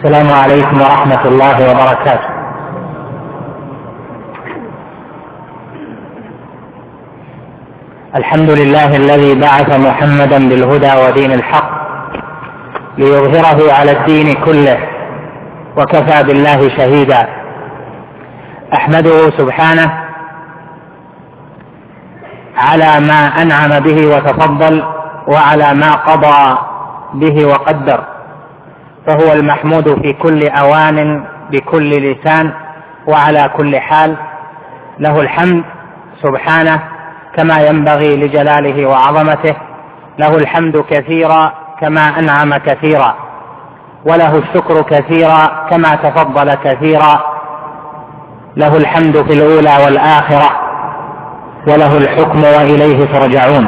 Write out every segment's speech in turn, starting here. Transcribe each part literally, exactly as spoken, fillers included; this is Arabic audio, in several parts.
السلام عليكم ورحمة الله وبركاته. الحمد لله الذي بعث محمدا بالهدى ودين الحق ليظهره على الدين كله، وكفى بالله شهيدا. أحمده سبحانه على ما أنعم به وتفضل، وعلى ما قضى به وقدر، فهو المحمود في كل أوان بكل لسان وعلى كل حال. له الحمد سبحانه كما ينبغي لجلاله وعظمته، له الحمد كثيرا كما أنعم كثيرا، وله الشكر كثيرا كما تفضل كثيرا. له الحمد في الأولى والآخرة، وله الحكم وإليه ترجعون.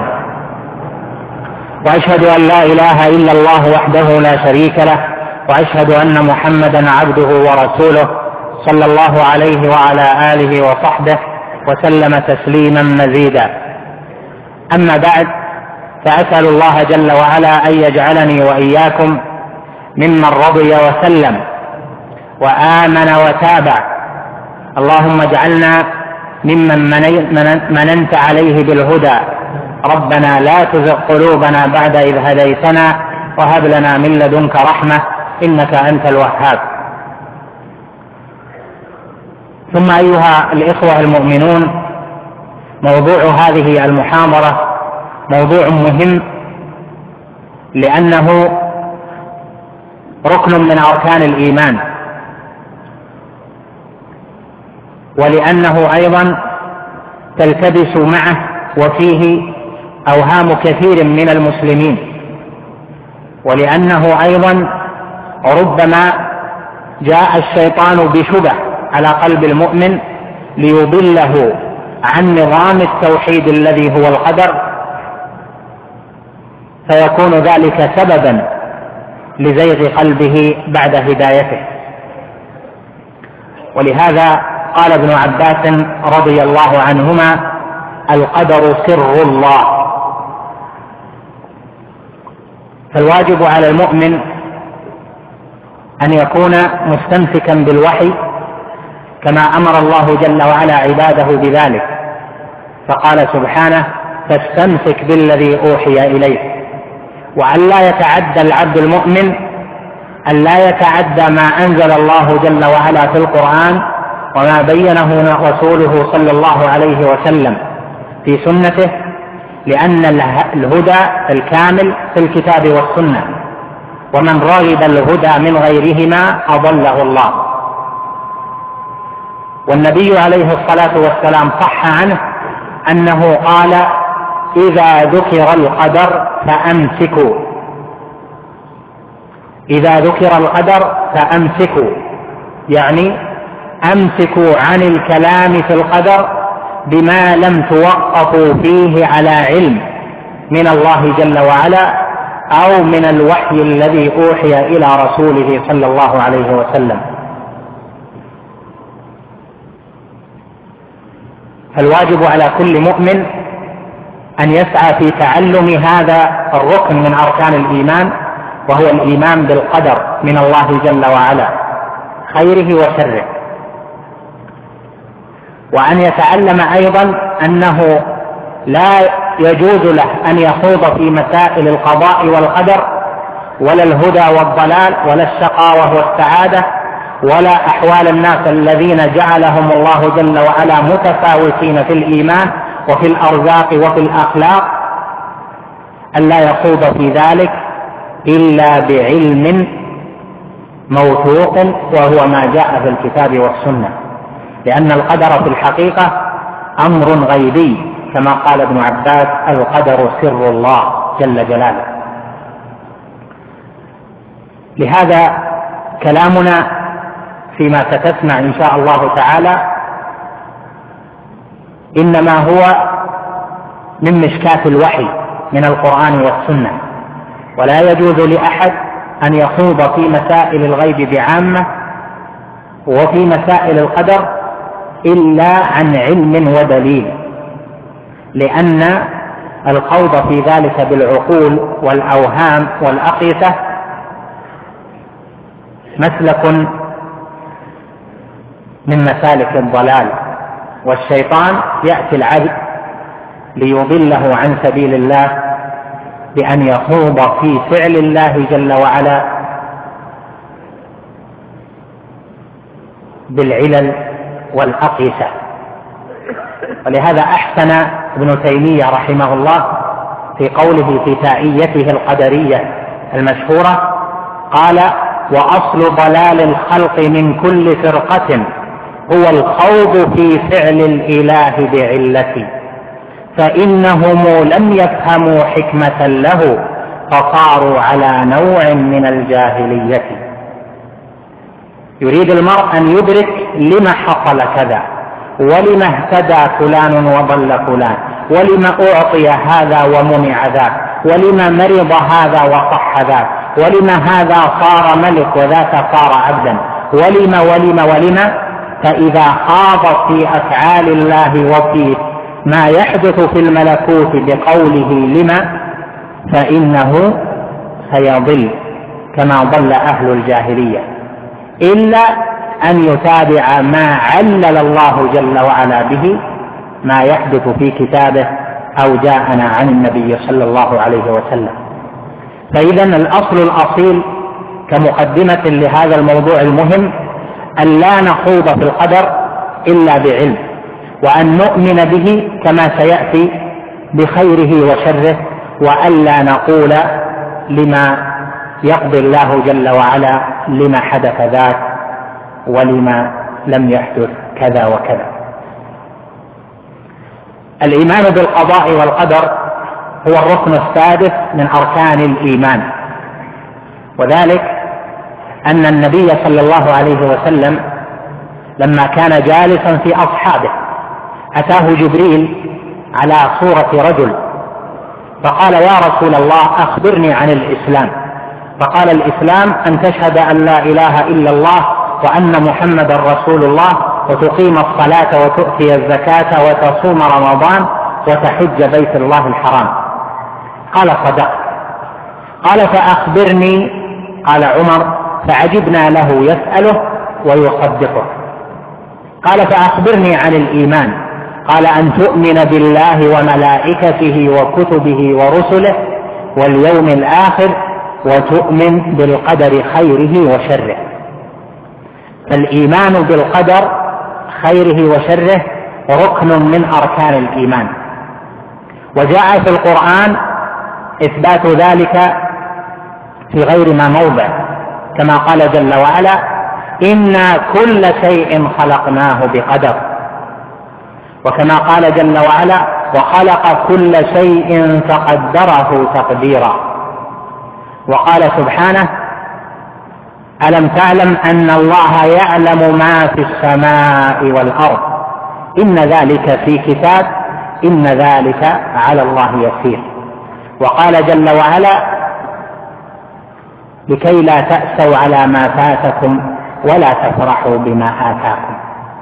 وأشهد أن لا إله إلا الله وحده لا شريك له، وأشهد أن محمدا عبده ورسوله صلى الله عليه وعلى آله وصحبه وسلم تسليما مزيدا. أما بعد، فأسأل الله جل وعلا أن يجعلني وإياكم ممن رضي وسلم وآمن وتابع. اللهم اجعلنا ممن مننت عليه بالهدى. ربنا لا تزغ قلوبنا بعد إذ هديتنا، وهب لنا من لدنك رحمة إنك أنت الوهاب. ثم أيها الإخوة المؤمنون، موضوع هذه المحاضرة موضوع مهم، لأنه ركن من أركان الإيمان، ولأنه أيضا تلتبس معه وفيه أوهام كثير من المسلمين، ولأنه أيضا ربما جاء الشيطان بشبه على قلب المؤمن ليضله عن نظام التوحيد الذي هو القدر، فيكون ذلك سببا لزيغ قلبه بعد هدايته. ولهذا قال ابن عباس رضي الله عنهما: القدر سر الله. فالواجب على المؤمن أن يكون مستمسكا بالوحي كما أمر الله جل وعلا عباده بذلك، فقال سبحانه: فاستمسك بالذي أوحي إليك. وأن لا يتعدى العبد المؤمن أن لا يتعدى ما أنزل الله جل وعلا في القرآن وما بينه رسوله صلى الله عليه وسلم في سنته، لأن الهدى الكامل في الكتاب والسنة، ومن رغب الهدى من غيرهما أضله الله. والنبي عليه الصلاة والسلام صح عنه أنه قال: إذا ذكر القدر فأمسكوا. إذا ذكر القدر فأمسكوا، يعني أمسكوا عن الكلام في القدر بما لم توقفوا فيه على علم من الله جل وعلا أو من الوحي الذي أوحي إلى رسوله صلى الله عليه وسلم. فالواجب على كل مؤمن أن يسعى في تعلم هذا الركن من أركان الإيمان، وهو الإيمان بالقدر من الله جل وعلا خيره وشره، وأن يتعلم أيضا أنه لا يجوز له أن يخوض في مسائل القضاء والقدر، ولا الهدى والضلال، ولا الشقاوة والسعادة، ولا أحوال الناس الذين جعلهم الله جل وعلا متفاوتين في الإيمان وفي الأرزاق وفي الأخلاق، أن لا يخوض في ذلك إلا بعلم موثوق، وهو ما جاء في الكتاب والسنة، لأن القدر في الحقيقة أمر غيبي، كما قال ابن عباس: القدر سر الله جل جلاله. لهذا كلامنا فيما ستسمع إن شاء الله تعالى إنما هو من مشكاة الوحي من القرآن والسنة، ولا يجوز لأحد أن يخوض في مسائل الغيب بعامة وفي مسائل القدر إلا عن علم ودليل، لأن الخوض في ذلك بالعقول والأوهام والأقيسة مسلك من مسالك الضلال، والشيطان يأتي العبد ليضله عن سبيل الله بأن يخوض في فعل الله جل وعلا بالعلل والأقيسة. ولهذا أحسن ابن تيمية رحمه الله في قوله في تائيته القدرية المشهورة، قال: وأصل ضلال الخلق من كل فرقة هو الخوض في فعل الإله بعلة، فإنهم لم يفهموا حكمة له فصاروا على نوع من الجاهلية. يريد المرء أن يدرك لما حصل كذا، ولما اهتدى فلان وضل فلان، ولما أعطي هذا ومنع ذاك، ولما مرض هذا وصح ذاك، ولما هذا صار ملك وذاك صار عبدا، ولما ولما ولما. فإذا خاض في أفعال الله وفي ما يحدث في الملكوت بقوله لما، فإنه سيضل كما ضل أهل الجاهلية، إلا أن يتابع ما علل الله جل وعلا به ما يحدث في كتابه أو جاءنا عن النبي صلى الله عليه وسلم. فإذا الأصل الأصيل كمقدمة لهذا الموضوع المهم أن لا نخوض في القدر إلا بعلم، وأن نؤمن به كما سيأتي بخيره وشره، وألا نقول لما يقضي الله جل وعلا لما حدث ذاك ولما لم يحدث كذا وكذا. الإيمان بالقضاء والقدر هو الركن السادس من أركان الإيمان، وذلك أن النبي صلى الله عليه وسلم لما كان جالسا في أصحابه أتاه جبريل على صورة رجل فقال: يا رسول الله أخبرني عن الإسلام. فقال: الإسلام أن تشهد أن لا إله إلا الله وأن محمد رسول الله، وتقيم الصلاة وتؤتي الزكاة وتصوم رمضان وتحج بيت الله الحرام. قال: صدقت. قال: فأخبرني. قال عمر: فعجبنا له يسأله ويصدقه. قال: فأخبرني عن الإيمان. قال: أن تؤمن بالله وملائكته وكتبه ورسله واليوم الآخر وتؤمن بالقدر خيره وشره. فالإيمان بالقدر خيره وشره ركن من أركان الإيمان، وجاء في القرآن إثبات ذلك في غير ما موضع، كما قال جل وعلا: إنا كل شيء خلقناه بقدر. وكما قال جل وعلا: وخلق كل شيء فقدره تقديرا. وقال سبحانه: ألم تعلم أن الله يعلم ما في السماء والأرض إن ذلك في كتاب إن ذلك على الله يسير. وقال جل وعلا: لكي لا تأسوا على ما فاتكم ولا تفرحوا بما آتاكم.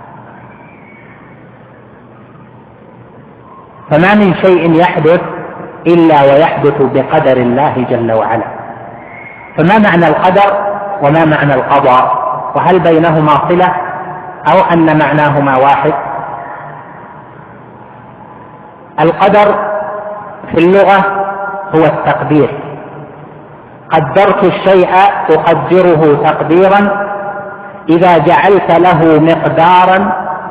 فما من شيء يحدث إلا ويحدث بقدر الله جل وعلا. فما معنى القدر وما معنى القضاء؟ وهل بينهما صلة أو أن معناهما واحد؟ القدر في اللغة هو التقدير. قدرت الشيء أقدره تقديرا إذا جعلت له مقدارا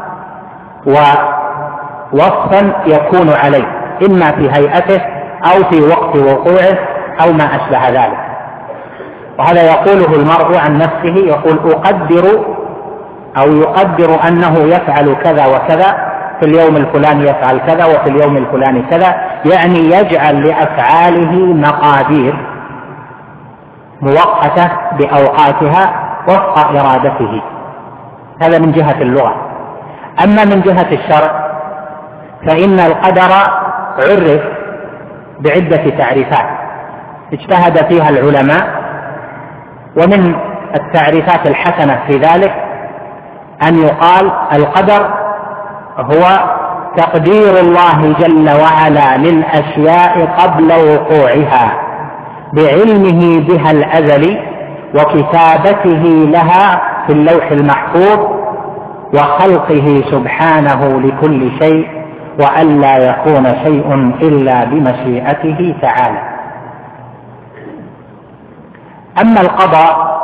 ووصفا يكون عليه، إما في هيئته أو في وقت وقوعه أو ما أشبه ذلك. وهذا يقوله المرء عن نفسه، يقول: أقدر أو يقدر أنه يفعل كذا وكذا، في اليوم الفلاني يفعل كذا وفي اليوم الفلاني كذا، يعني يجعل لأفعاله مقادير مؤقتة بأوقاتها وفق إرادته. هذا من جهة اللغة. أما من جهة الشرع فإن القدر عرف بعدة تعريفات اجتهد فيها العلماء، ومن التعريفات الحسنة في ذلك أن يقال: القدر هو تقدير الله جل وعلا للأشياء قبل وقوعها بعلمه بها الأزلي وكتابته لها في اللوح المحفوظ وخلقه سبحانه لكل شيء وأن لا يكون شيء إلا بمشيئته تعالى. أما القضاء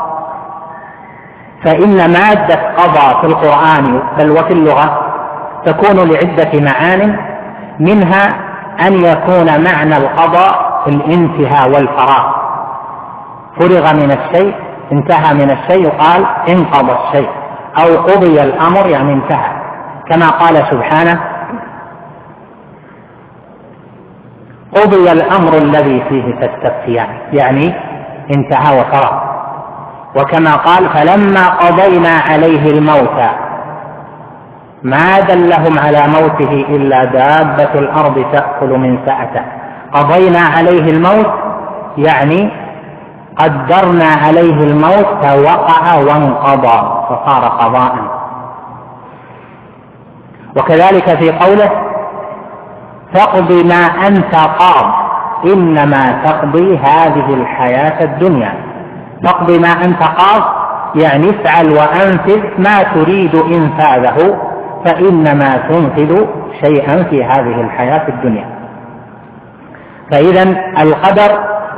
فإن مادة قضاء في القرآن بل وفي اللغة تكون لعدة معان، منها أن يكون معنى القضاء الانتهاء والفراغ، فرغ من الشيء، انتهى من الشيء يقال انقضى الشيء، أو قضي الأمر يعني انتهى، كما قال سبحانه قضي الأمر الذي فيه تستفتيان، يعني انتهى وفرغ. وكما قال فلما قضينا عليه الموت ما دلهم على موته إلا دابة الأرض تأكل من سأته. قضينا عليه الموت يعني قدرنا عليه الموت فوقع وانقضى فصار قضاء. وكذلك في قوله تقضي ما أنت قاض إنما تقضي هذه الحياة الدنيا. تقضي ما أنت قاض يعني افعل وأنفذ ما تريد إنفاذه فإنما تنفذ شيئا في هذه الحياة الدنيا. فإذا القدر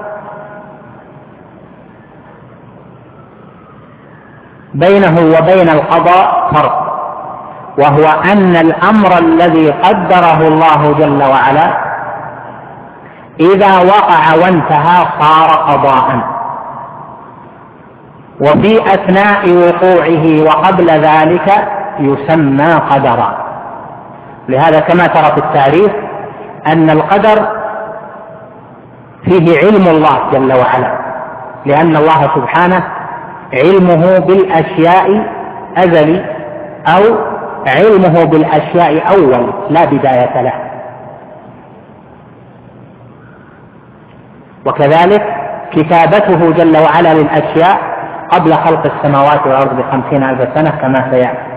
بينه وبين القضاء فرق، وهو أن الأمر الذي قدره الله جل وعلا إذا وقع وانتهى صار قضاء، وفي أثناء وقوعه وقبل ذلك يسمى قدرا. لهذا كما ترى في التعريف أن القدر فيه علم الله جل وعلا، لأن الله سبحانه علمه بالأشياء أزلي، أو علمه بالأشياء أول لا بداية له. وكذلك كتابته جل وعلا للأشياء قبل خلق السماوات والأرض بخمسين ألف سنة كما سيأتي.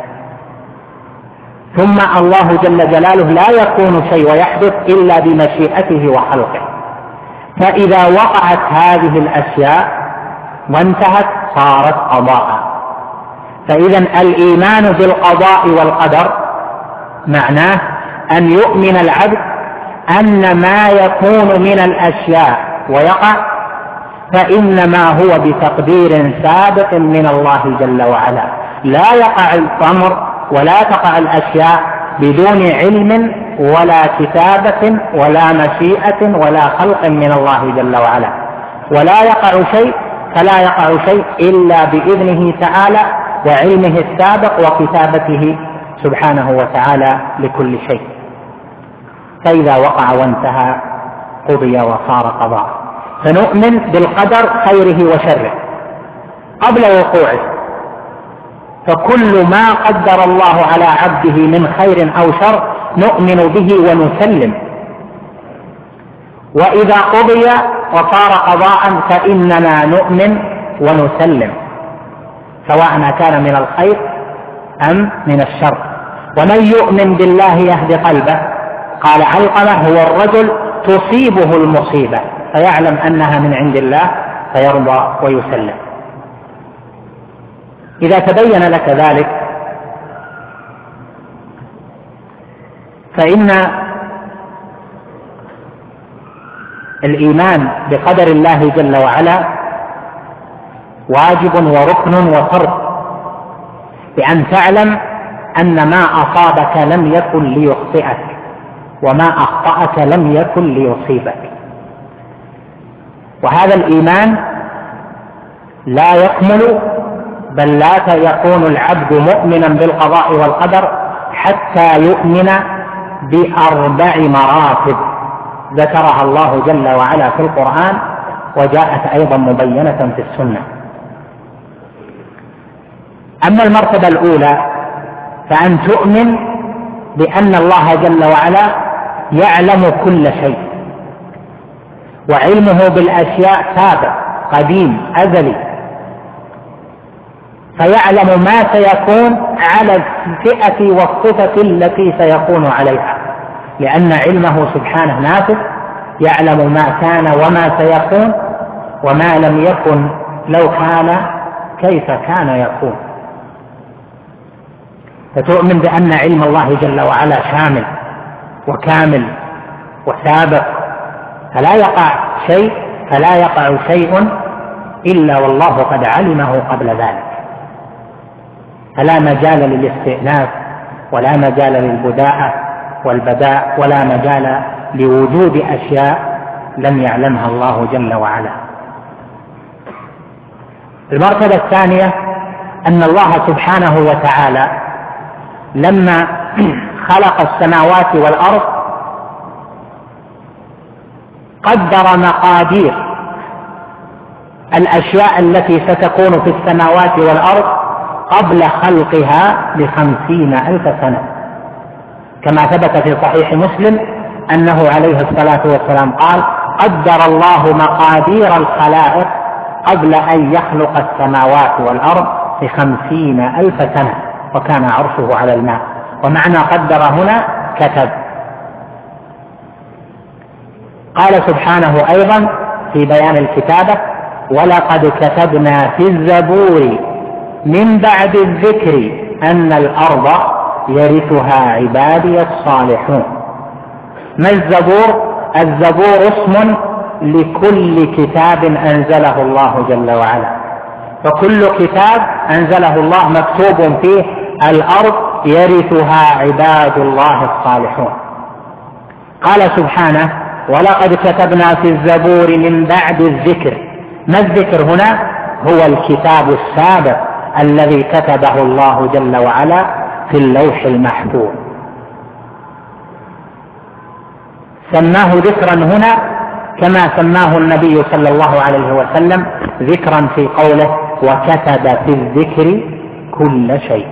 ثم الله جل جلاله لا يكون شيء ويحدث إلا بمشيئته وخلقه، فإذا وقعت هذه الأشياء وانتهت صارت قضاء. فإذا الإيمان بالقضاء والقدر معناه أن يؤمن العبد أن ما يكون من الأشياء ويقع فإنما هو بتقدير سابق من الله جل وعلا، لا يقع الأمر ولا تقع الأشياء بدون علم ولا كتابة ولا مشيئة ولا خلق من الله جل وعلا، ولا يقع شيء فلا يقع شيء إلا بإذنه تعالى وعلمه السابق وكتابته سبحانه وتعالى لكل شيء. فإذا وقع وانتهى قضي وصار قضاء. فنؤمن بالقدر خيره وشره قبل وقوعه، فكل ما قدر الله على عبده من خير أو شر نؤمن به ونسلم، وإذا قضي وصار قضاء فإننا نؤمن ونسلم سواء كان من الخير أم من الشر. ومن يؤمن بالله يهد قلبه، قال علقمة هو الرجل تصيبه المصيبة فيعلم أنها من عند الله فيرضى ويسلم. إذا تبين لك ذلك فإن الإيمان بقدر الله جل وعلا واجب وركن وفرض، بأن تعلم أن ما أصابك لم يكن ليخطئك وما أخطأك لم يكن ليصيبك. وهذا الإيمان لا يكمل بل لا يكون العبد مؤمنا بالقضاء والقدر حتى يؤمن بأربع مراتب ذكرها الله جل وعلا في القرآن وجاءت أيضا مبينة في السنة. أما المرتبة الأولى فأن تؤمن بأن الله جل وعلا يعلم كل شيء، وعلمه بالأشياء سابق قديم أزلي، فيعلم ما سيكون على الفئة والصفة التي سيكون عليها، لأن علمه سبحانه نافذ، يعلم ما كان وما سيكون وما لم يكن لو كان كيف كان يكون. فتؤمن بأن علم الله جل وعلا شامل وكامل وسابق، فلا يقع شيء فلا يقع شيء إلا والله قد علمه قبل ذلك، فلا مجال للاستئناف ولا مجال للبداءة والبداء ولا مجال لوجود أشياء لم يعلمها الله جل وعلا. المرتبة الثانية أن الله سبحانه وتعالى لما خلق السماوات والأرض قدر مقادير الأشياء التي ستكون في السماوات والأرض قبل خلقها بخمسين ألف سنة، كما ثبت في صحيح مسلم أنه عليه الصلاة والسلام قال: قدر الله مقادير الخلائق قبل أن يخلق السماوات والأرض بخمسين ألف سنة، وكان عرشه على الماء. ومعنى قدر هنا كتب. قال سبحانه أيضا في بيان الكتابة: ولقد كتبنا في الزبور من بعد الذكر أن الأرض يرثها عبادي الصالحون. ما الزبور؟ الزبور اسم لكل كتاب أنزله الله جل وعلا، فكل كتاب أنزله الله مكتوب فيه الأرض يرثها عباد الله الصالحون. قال سبحانه: ولقد كتبنا في الزبور من بعد الذكر. ما الذكر هنا؟ هو الكتاب السابق الذي كتبه الله جل وعلا في اللوح المحفوظ. سماه ذكرا هنا كما سماه النبي صلى الله عليه وسلم ذكرا في قوله: وكتب في الذكر كل شيء.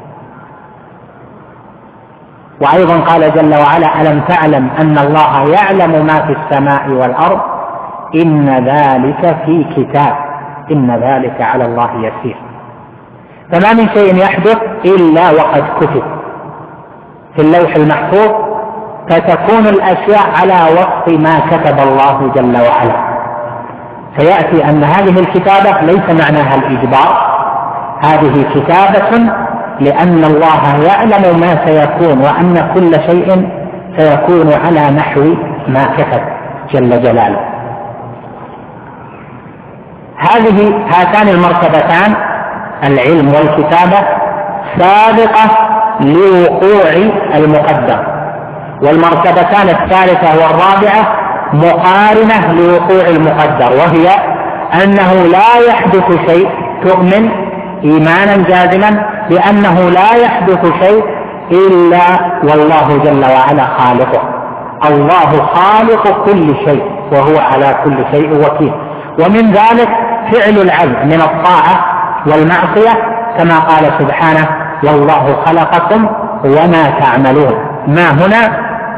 وأيضا قال جل وعلا: ألم تعلم أن الله يعلم ما في السماء والأرض إن ذلك في كتاب إن ذلك على الله يسير. فما من شيء يحدث إلا وقد كتب في اللوح المحفوظ، فتكون الأشياء على وفق ما كتب الله جل وعلا. فيأتي أن هذه الكتابة ليس معناها الإجبار، هذه كتابة لأن الله يعلم ما سيكون وأن كل شيء سيكون على نحو ما كتب جل جلاله. هذه هاتان المرتبتان العلم والكتابة سابقة لوقوع المقدر، والمرتبتان الثالثة والرابعة مقارنة لوقوع المقدر، وهي أنه لا يحدث شيء، تؤمن إيمانا جازما بأنه لا يحدث شيء إلا والله جل وعلا خالقه. الله خالق كل شيء وهو على كل شيء وكيل. ومن ذلك فعل العبد من الطاعة والمعصية، كما قال سبحانه: والله خلقكم وما تعملون. ما هنا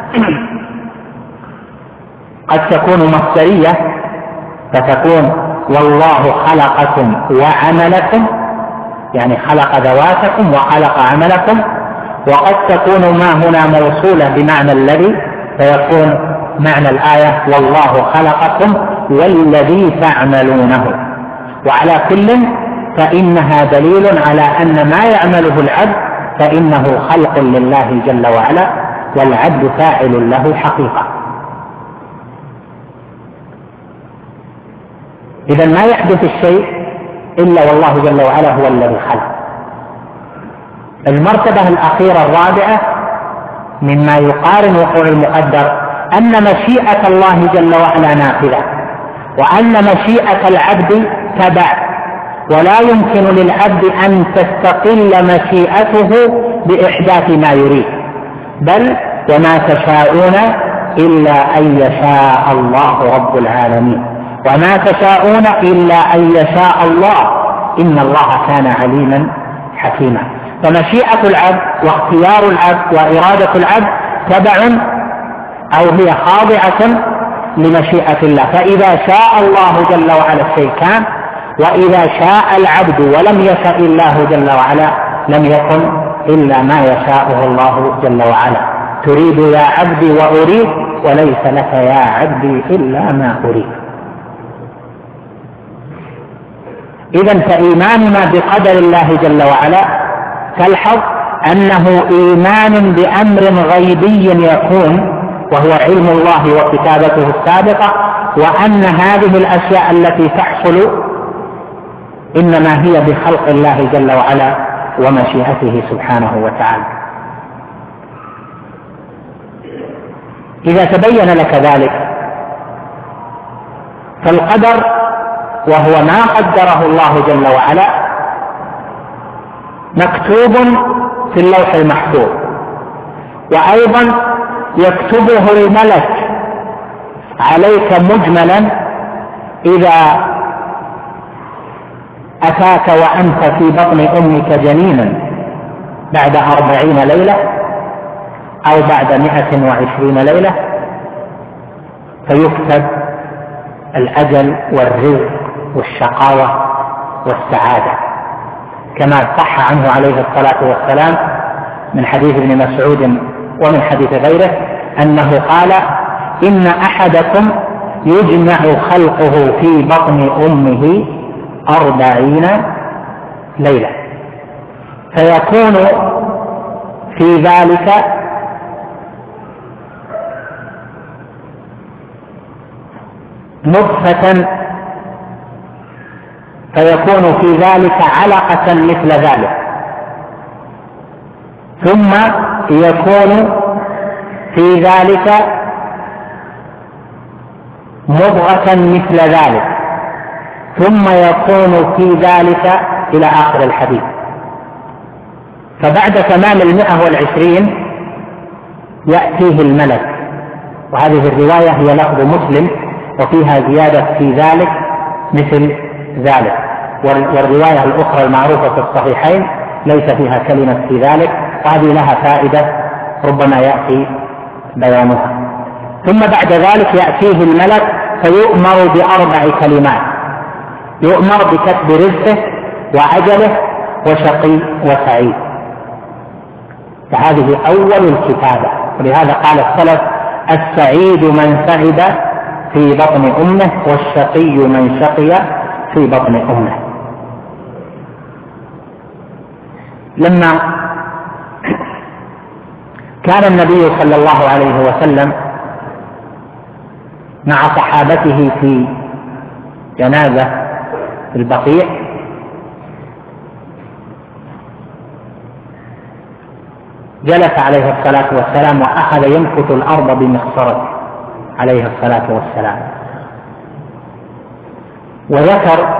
قد تكون مصدرية فتكون والله خلقكم وعملكم، يعني خلق ذواتكم وخلق عملكم، وقد تكون ما هنا موصولة بمعنى الذي، فيكون معنى الآية والله خلقكم والذي تعملونه. وعلى كل فإنها دليل على أن ما يعمله العبد فإنه خلق لله جل وعلا، والعبد فاعل له حقيقة. إذا ما يحدث الشيء إلا والله جل وعلا هو الذي خلق. المرتبة الأخيرة الرابعة مما يقارن وقوع المقدر أن مشيئة الله جل وعلا نافذة، وأن مشيئة العبد تبع، ولا يمكن للعبد أن تستقل مشيئته بإحداث ما يريد، بل وما تشاءون إلا أن يشاء الله رب العالمين، وما تشاءون إلا أن يشاء الله إن الله كان عليما حكيما. فمشيئة العبد واختيار العبد وإرادة العبد تبع أو هي خاضعة لمشيئة الله. فإذا شاء الله جل وعلا الشيء كان، وإذا شاء العبد ولم يشاء الله جل وعلا لم يكن إلا ما يشاءه الله جل وعلا. تريد يا عبدي وأريد، وليس لك يا عبدي إلا ما أريد. إذن فإيماننا بقدر الله جل وعلا تلحظ أنه إيمان بأمر غيبي يكون وهو علم الله وكتابته السابقة، وأن هذه الأشياء التي تحصل إنما هي بخلق الله جل وعلا ومشيئته سبحانه وتعالى. إذا تبين لك ذلك فالقدر وهو ما قدره الله جل وعلا مكتوب في اللوح المحفوظ، وأيضا يكتبه الملك عليك مجملا إذا أتاك وأنت في بطن أمك جنينا بعد أربعين ليلة أو بعد مئة وعشرين ليلة، فيكتب الأجل والرزق والشقاوة والسعادة، كما صح عنه عليه الصلاة والسلام من حديث ابن مسعود ومن حديث غيره أنه قال: إن أحدكم يجمع خلقه في بطن أمه أربعين ليلة، فيكون في ذلك نطفة، فيكون في ذلك علقة مثل ذلك، ثم يكون في ذلك مضغة مثل ذلك، ثم يكون في ذلك إلى آخر الحديث. فبعد تمام المئة والعشرين يأتيه الملك، وهذه الرواية هي لفظ مسلم وفيها زيادة في ذلك مثل ذلك، والرواية الأخرى المعروفة في الصحيحين ليس فيها كلمة في ذلك، وهذه لها فائدة ربما يأتي بيانها. ثم بعد ذلك يأتيه الملك فيؤمر بأربع كلمات، يؤمر بكتب رزقه وأجله وشقي وسعيد، فهذه أول الكتابة. ولهذا قال السلف: السعيد من سعد في بطن أمه، والشقي من شقي في بطن أمه. لما كان النبي صلى الله عليه وسلم مع صحابته في جنازة في البقيع، جلس عليه الصلاة والسلام وأخذ ينكت الأرض بمخصرته عليه الصلاة والسلام، وذكر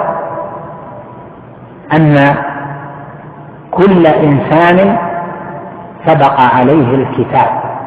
أن كل إنسان سبق عليه الكتاب،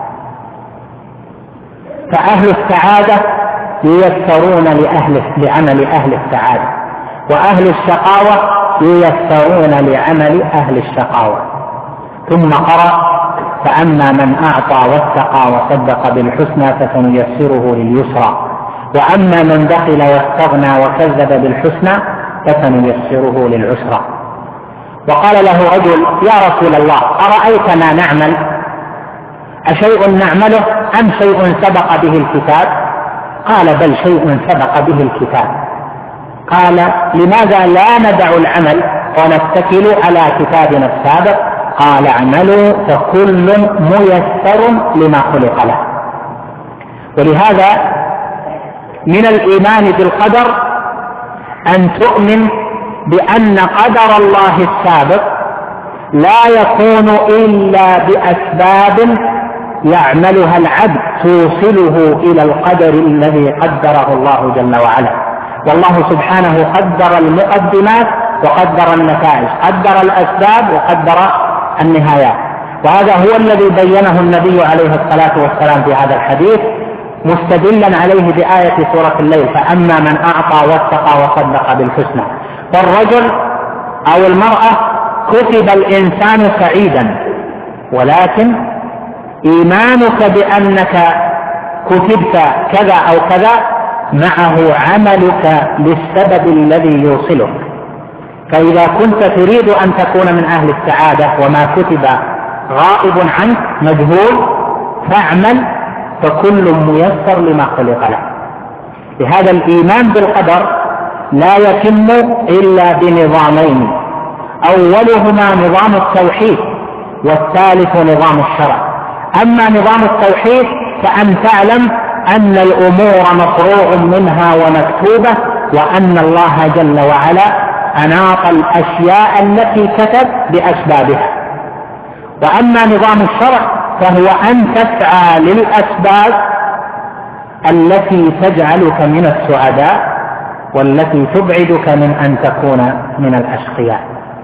فأهل السعادة ييسرون لأهل لعمل أهل السعادة، وأهل الشقاوة ييسرون لعمل أهل الشقاوة. ثم قرأ: فأما من أعطى واتقى وصدق بالحسنى فسنيسره لليسرى، وأما من بخل واستغنى وكذب بالحسنى فسنيسره للعسرى. وقال له رجل: يا رسول الله، أرأيت ما نعمل؟ أشيء نعمله أم شيء سبق به الكتاب؟ قال: بل شيء سبق به الكتاب. قال: لماذا لا ندع العمل ونتكل على كتابنا السابق؟ قال: اعملوا فكل ميسر لما خلق له. ولهذا من الإيمان بالقدر أن تؤمن بأن قدر الله السابق لا يكون إلا بأسباب يعملها العبد توصله إلى القدر الذي قدره الله جل وعلا. والله سبحانه قدر المقدمات وقدر النتائج، قدر الأسباب وقدر النهايات، وهذا هو الذي بينه النبي عليه الصلاة والسلام في هذا الحديث، مستدلا عليه بآية سورة الليل: فأما من أعطى واتقى وصدق بالحسنى. فالرجل أو المرأة كتب الإنسان سعيدا، ولكن إيمانك بأنك كتبت كذا أو كذا معه عملك للسبب الذي يوصلك. فإذا كنت تريد أن تكون من أهل السعادة وما كتب غائب عنك مجهول، فاعمل فكل ميسر لما خلق له. لهذا الإيمان بالقدر لا يتم إلا بنظامين، أولهما نظام التوحيد والثالث نظام الشرع. أما نظام التوحيد فأن تعلم أن الأمور مفروغ منها ومكتوبة، وأن الله جل وعلا أناط الأشياء التي كتب بأسبابها. وأما نظام الشرع فهو أن تسعى للأسباب التي تجعلك من السعداء والتي تبعدك من أن تكون من الأشقياء.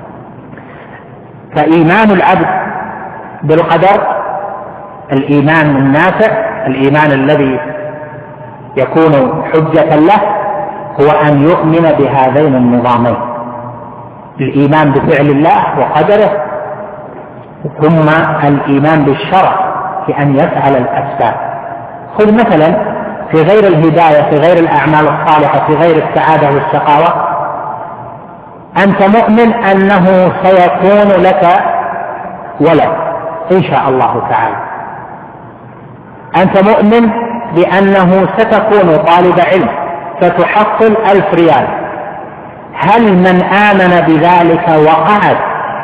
فإيمان العبد بالقدر الإيمان النافع، الإيمان الذي يكون حجة له، هو أن يؤمن بهذين النظامين: الإيمان بفعل الله وقدره، ثم الإيمان بالشرع في أن يفعل الأسباب. خذ مثلا في غير الهداية، في غير الأعمال الصالحة، في غير السعادة والشقاوة، أنت مؤمن أنه سيكون لك ولد إن شاء الله تعالى، أنت مؤمن بأنه ستكون طالب علم فتحصل ألف ريال. هل من آمن بذلك وقعد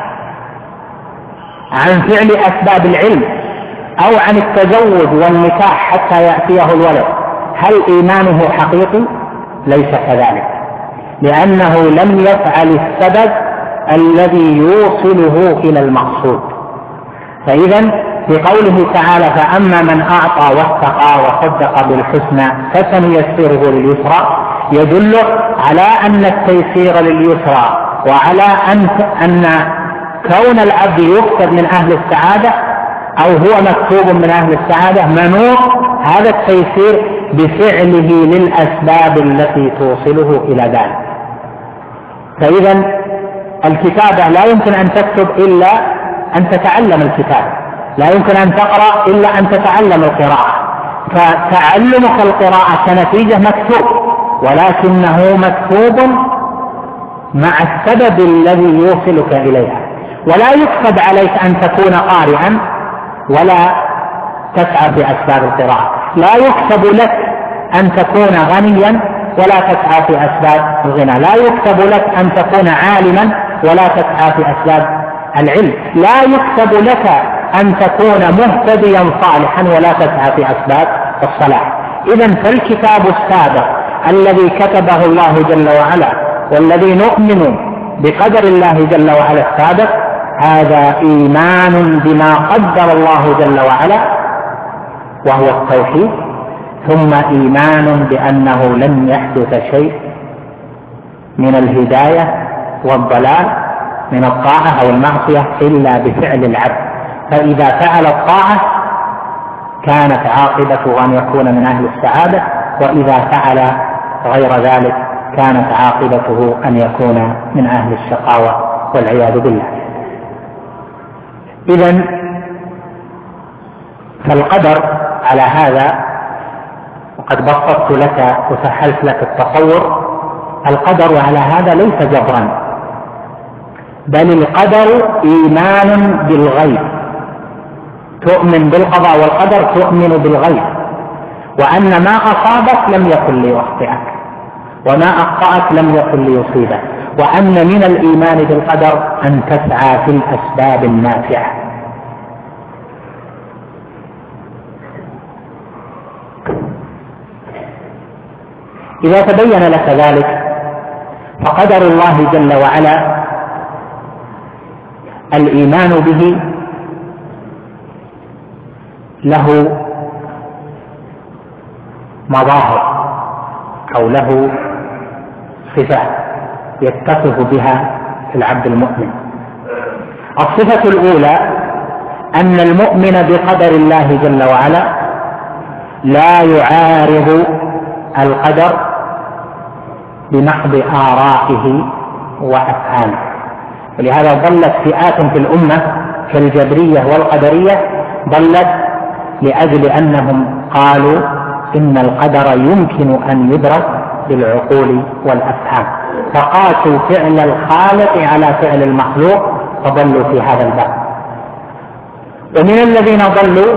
عن فعل أسباب العلم أو عن التزوج والنكاح حتى يأتيه الولد، هل إيمانه حقيقي؟ ليس كذلك، لأنه لم يفعل السبب الذي يوصله إلى المقصود. فإذا في قوله تعالى: فأما من أعطى واتقى وصدق بالحسنى فسنيسره لليسرى، يدل على أن التيسير لليسرى، وعلى أن أن كون العبد يكتب من أهل السعادة أو هو مكتوب من أهل السعادة منوط هذا التيسير بفعله للأسباب التي توصله إلى ذلك. فإذا الكتابة لا يمكن أن تكتب إلا أن تتعلم الكتابة، لا يمكن أن تقرأ إلا أن تتعلم القراءة. فتعلمك القراءة كنتيجة مكتوب، ولكنه مكتوب مع السبب الذي يوصلك إليها. ولا يكتب عليك أن تكون قارئا ولا تسعى في أسباب القراءة، لا يكتب لك أن تكون غنيا ولا تسعى في أسباب الغنى، لا يكتب لك أن تكون عالما ولا تسعى في أسباب العلم، لا يكتب لك أن تكون مهتديا صالحا ولا تسعى في أسباب الصلاح. إذن فالكتاب السابق الذي كتبه الله جل وعلا والذي نؤمن بقدر الله جل وعلا السابق، هذا إيمان بما قدر الله جل وعلا وهو التوحيد، ثم إيمان بأنه لن يحدث شيء من الهداية والضلال من الطاعة أو المعصية إلا بفعل العبد. فإذا فعل الطاعة كانت عاقبته أن يكون من أهل السعادة، وإذا فعل غير ذلك كانت عاقبته أن يكون من أهل الشقاوة والعياذ بالله. إذن فالقدر على هذا، وقد بسطت لك وسهلت لك التصور، القدر على هذا ليس جبرا، بل القدر إيمان بالغيب، تؤمن بالقضاء والقدر، تؤمن بالغيب، وأن ما أصابك لم يكن ليخطئك وما أخطأك لم يكن ليصيبك، وأن من الإيمان بالقدر أن تسعى في الأسباب النافعة. إذا تبين لك ذلك فقدر الله جل وعلا الإيمان به له مظاهر أو له صفات يتصف بها العبد المؤمن. الصفة الأولى أن المؤمن بقدر الله جل وعلا لا يعارض القدر بمحض آرائه وأفعاله. ولهذا ضلت فئات في الأمة كالجبرية والقدرية، ضلت لأجل أنهم قالوا إن القدر يمكن أن يدرك بالعقول والأفهام، فقاسوا فعل الخالق على فعل المخلوق، فضلوا في هذا الباب. ومن الذين ضلوا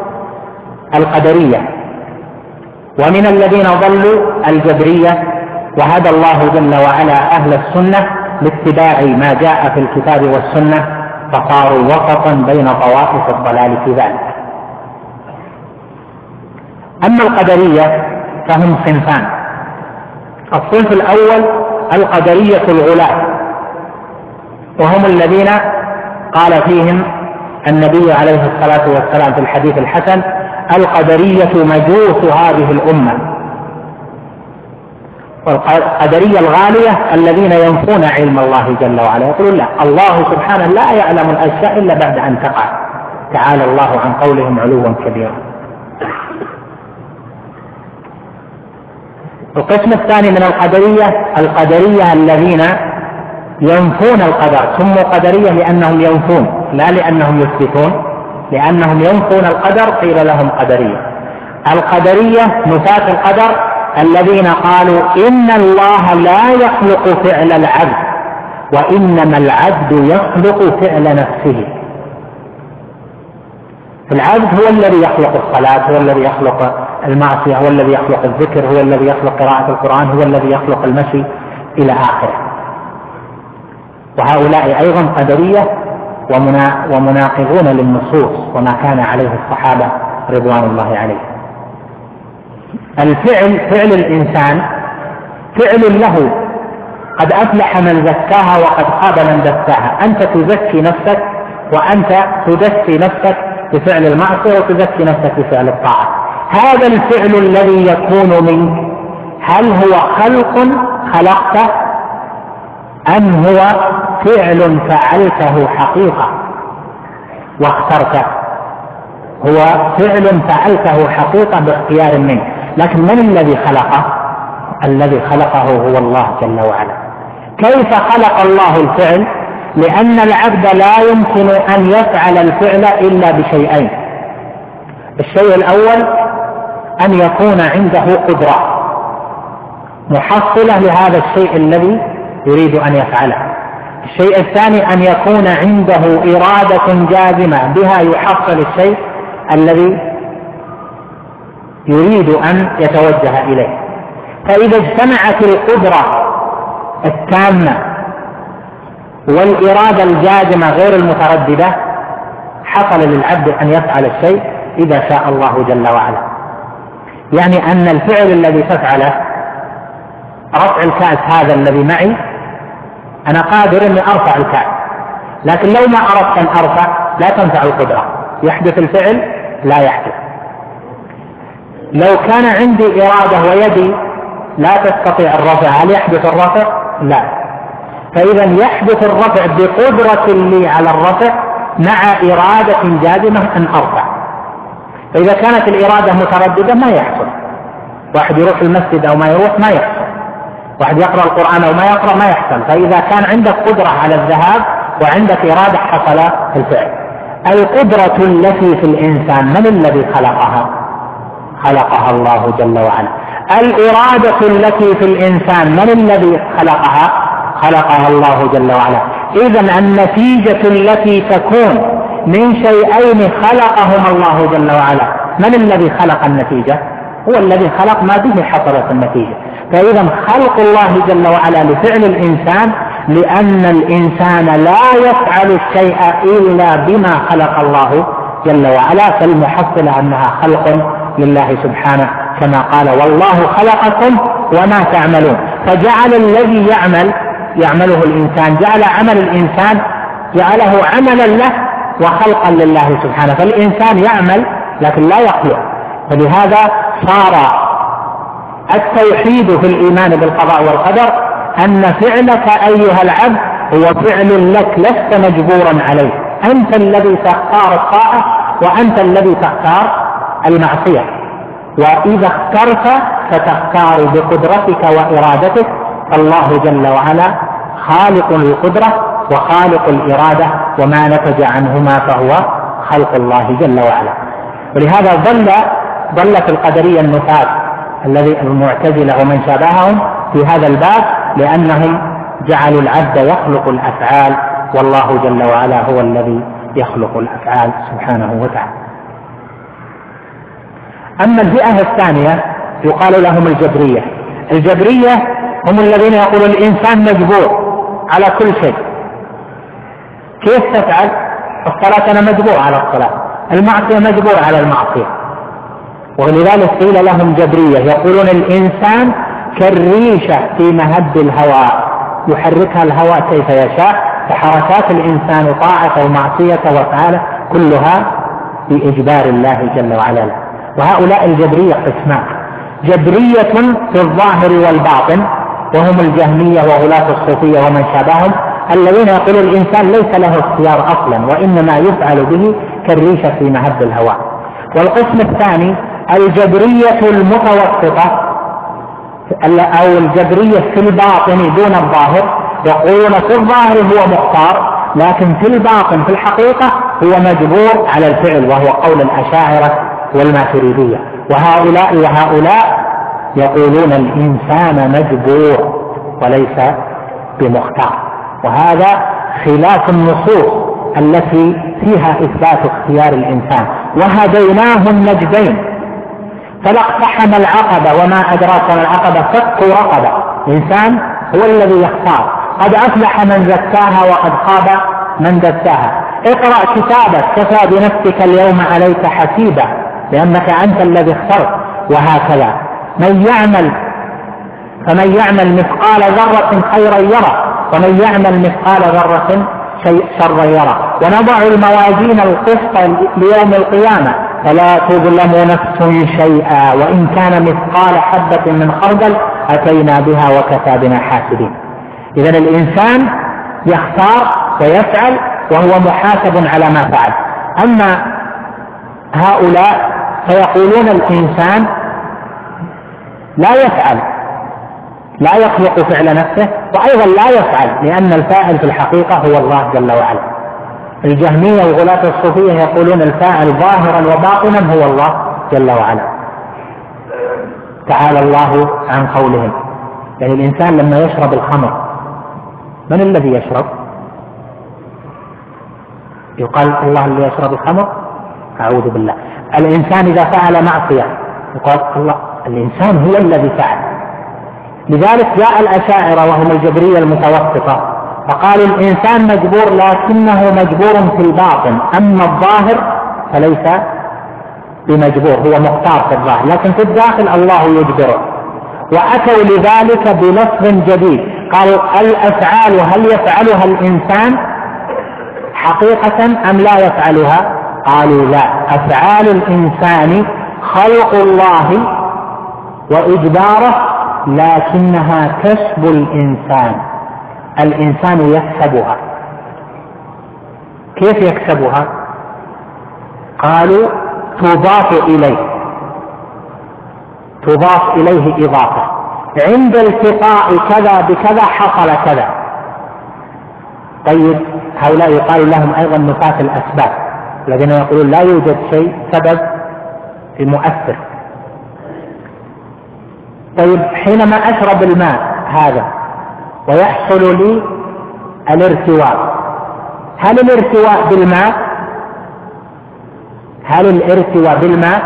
القدرية، ومن الذين ضلوا الجبرية وهدى الله جل وعلا أهل السنة لاتباع ما جاء في الكتاب والسنة، فصاروا وسطا بين طوائف الضلال في ذلك. أما القدرية فهم صنفان. الصنف الأول القدرية الغلاة، وهم الذين قال فيهم النبي عليه الصلاة والسلام في الحديث الحسن: القدرية مجوس هذه الأمة. والقدرية الغالية الذين ينفون علم الله جل وعلا، يقولون لا، الله سبحانه لا يعلم الأشياء إلا بعد أن تقع، تعالى الله عن قولهم علوا كبيرا. القسم الثاني من القدرية القدرية الذين ينفون القدر، سموا قدرية لأنهم ينفون لا لأنهم يثبتون، لأنهم ينفون القدر قيل لهم قدرية. القدرية نفاة القدر الذين قالوا إن الله لا يخلق فعل العبد وإنما العبد يخلق فعل نفسه. العبد هو الذي يخلق الصلاة، هو الذي يخلق المعصية، هو الذي يخلق الذكر، هو الذي يخلق قراءة القرآن، هو الذي يخلق المشي إلى آخره. وهؤلاء أيضا قدرية ومناقضون للنصوص وما كان عليه الصحابة رضوان الله عليهم. الفعل فعل الإنسان فعل له، قد أفلح من زكاها وقد خاب من دساها. أنت تزكي نفسك وأنت تدسي نفسك بفعل المعصية وتزكي نفسك بفعل الطاعة. هذا الفعل الذي يكون منك هل هو خلق خلقته أم هو فعل فعلته حقيقة واخترته؟ هو فعل فعلته حقيقة باختيار منك، لكن من الذي خلقه؟ الذي خلقه هو الله جل وعلا. كيف خلق الله الفعل؟ لأن العبد لا يمكن أن يفعل الفعل إلا بشيئين. الشيء الأول أن يكون عنده قدرة محصلة لهذا الشيء الذي يريد أن يفعله. الشيء الثاني أن يكون عنده إرادة جازمة بها يحصل الشيء الذي يريد أن يتوجه إليه. فإذا اجتمعت القدرة التامة والإرادة الجازمة غير المترددة حصل للعبد أن يفعل الشيء إذا شاء الله جل وعلا. يعني أن الفعل الذي تفعله، رفع الكأس هذا الذي معي، أنا قادر أن أرفع الكأس، لكن لو ما أردت أن أرفع لا تنفع القدرة، يحدث الفعل لا يحدث. لو كان عندي إرادة ويدي لا تستطيع الرفع، هل يحدث الرفع؟ لا. فإذا يحدث الرفع بقدرة لي على الرفع مع إرادة جازمة أن أرفع. فإذا كانت الإرادة مترددة ما يحصل. واحد يروح المسجد أو ما يروح ما يحصل، واحد يقرأ القرآن أو ما يقرأ ما يحصل. فإذا كان عندك قدرة على الذهاب وعندك إرادة حصل الفعل. القدرة التي في الإنسان من الذي خلقها؟ خلقها الله جل وعلا. الإرادة التي في الإنسان من الذي خلقها؟ خلقها الله جل وعلا. إذن النتيجة التي تكون من شيئين خلقهما الله جل وعلا، من الذي خلق النتيجة؟ هو الذي خلق ما به حصلت النتيجة. فإذا خلق الله جل وعلا لفعل الإنسان لأن الإنسان لا يفعل الشيء إلا بما خلق الله جل وعلا، فالمحصلة أنها خلق لله سبحانه، كما قال: والله خلقكم وما تعملون. فجعل الذي يعمل يعمله الإنسان، جعل عمل الإنسان جعله عملا له وخلقا لله سبحانه. فالإنسان يعمل لكن لا يخلق. فلهذا صار التوحيد في الإيمان بالقضاء والقدر أن فعلك أيها العبد هو فعل لك، لست مجبورا عليه. أنت الذي تختار الطاعة وأنت الذي تختار المعصية. وإذا اخترت فتختار بقدرتك وإرادتك. الله جل وعلا خالق القدرة وخالق الإرادة، وما نتج عنهما فهو خلق الله جل وعلا. ولهذا ضل ضلت القدرية النفاة الذي المعتزلة ومن شابههم في هذا الباب، لأنهم جعلوا العبد يخلق الأفعال والله جل وعلا هو الذي يخلق الأفعال سبحانه وتعالى. أما الفئة الثانية يقال لهم الجبرية. الجبرية هم الذين يقولون الإنسان مجبور على كل شيء. كيف تفعل؟ الصلاة أنا مجبور على الصلاة، المعصية مجبور على المعصية. ولذلك قيل لهم جبرية، يقولون الإنسان كالريشة في مهب الهواء يحركها الهواء كيف يشاء، فحركات الإنسان طاعة ومعصية وافعاله كلها بإجبار الله جل وعلا. وهؤلاء الجبرية قسمان: جبرية في الظاهر والباطن وهم الجهمية وغلاة الصوفية ومن شابههم، الذين يقولون الإنسان ليس له اختيار أصلا وإنما يفعل به كالريشة في مهب الهواء. والقسم الثاني الجبرية المتوسطة أو الجبرية في الباطن دون الظاهر، يقولون في الظاهر هو مختار لكن في الباطن في الحقيقة هو مجبور على الفعل، وهو قول الأشاعرة والماتريدية. وهؤلاء وهؤلاء يقولون الإنسان مجبور وليس بمختار، وهذا خلاف النصوص التي فيها إثبات اختيار الإنسان. وهديناه النجدين فلا اقتحم العقبة وما أدراك ما العقبة، فك رقبة. الإنسان هو الذي يختار، قد أفلح من زكاها وقد خاب من دساها. اقرأ كتابك كفى بنفسك اليوم عليك حسيبا لأنك أنت الذي اخترت. وهكذا من يعمل فمن يعمل مثقال ذرة خيرا يرى ومن يعمل مثقال ذرة شرا يرى. ونضع الموازين القسط ليوم القيامة فلا تظلم نفس شيئا وإن كان مثقال حبة من خردل أتينا بها وكفى بنا حاسبين. إذن الإنسان يختار ويفعل وهو محاسب على ما فعل. أما هؤلاء فيقولون الإنسان لا يفعل، لا يخلق فعل نفسه وأيضا لا يفعل، لأن الفاعل في الحقيقة هو الله جل وعلا. الجهمية وغلاة الصوفية يقولون الفاعل ظاهرا وباطنا هو الله جل وعلا. تعالى الله عن قولهم. يعني الإنسان لما يشرب الخمر من الذي يشرب؟ يقال الله اللي يشرب الخمر؟ أعوذ بالله. الإنسان إذا فعل معصية يقال الله، الإنسان هو الذي فعل. لذلك جاء الأشاعرة وهم الجبرية المتوسطة فقالوا الإنسان مجبور لكنه مجبور في الباطن، أما الظاهر فليس بمجبور، هو مختار في الظاهر، لكن في الداخل الله يجبره. وأتوا لذلك بلفظ جديد، قالوا الأفعال هل يفعلها الإنسان حقيقة أم لا يفعلها؟ قالوا لا، أفعال الإنسان خلق الله وإجباره لكنها كسب الإنسان، الإنسان يكسبها. كيف يكسبها؟ قالوا تضاف إليه، تضاف إليه إضافة، عند التقاء كذا بكذا حصل كذا. طيب هؤلاء يقال لهم أيضا نفاة الأسباب، الذين يقولون لا يوجد شيء سبب المؤثر. طيب حينما أشرب الماء هذا ويحصل لي الارتواء، هل الارتواء بالماء هل الارتواء بالماء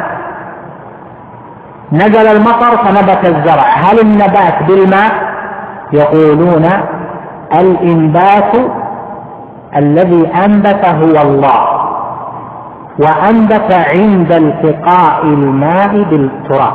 نزل المطر فنبت الزرع، هل النبات بالماء؟ يقولون الإنبات الذي أنبت هو الله، وأنبت عند التقاء الماء بالتراب،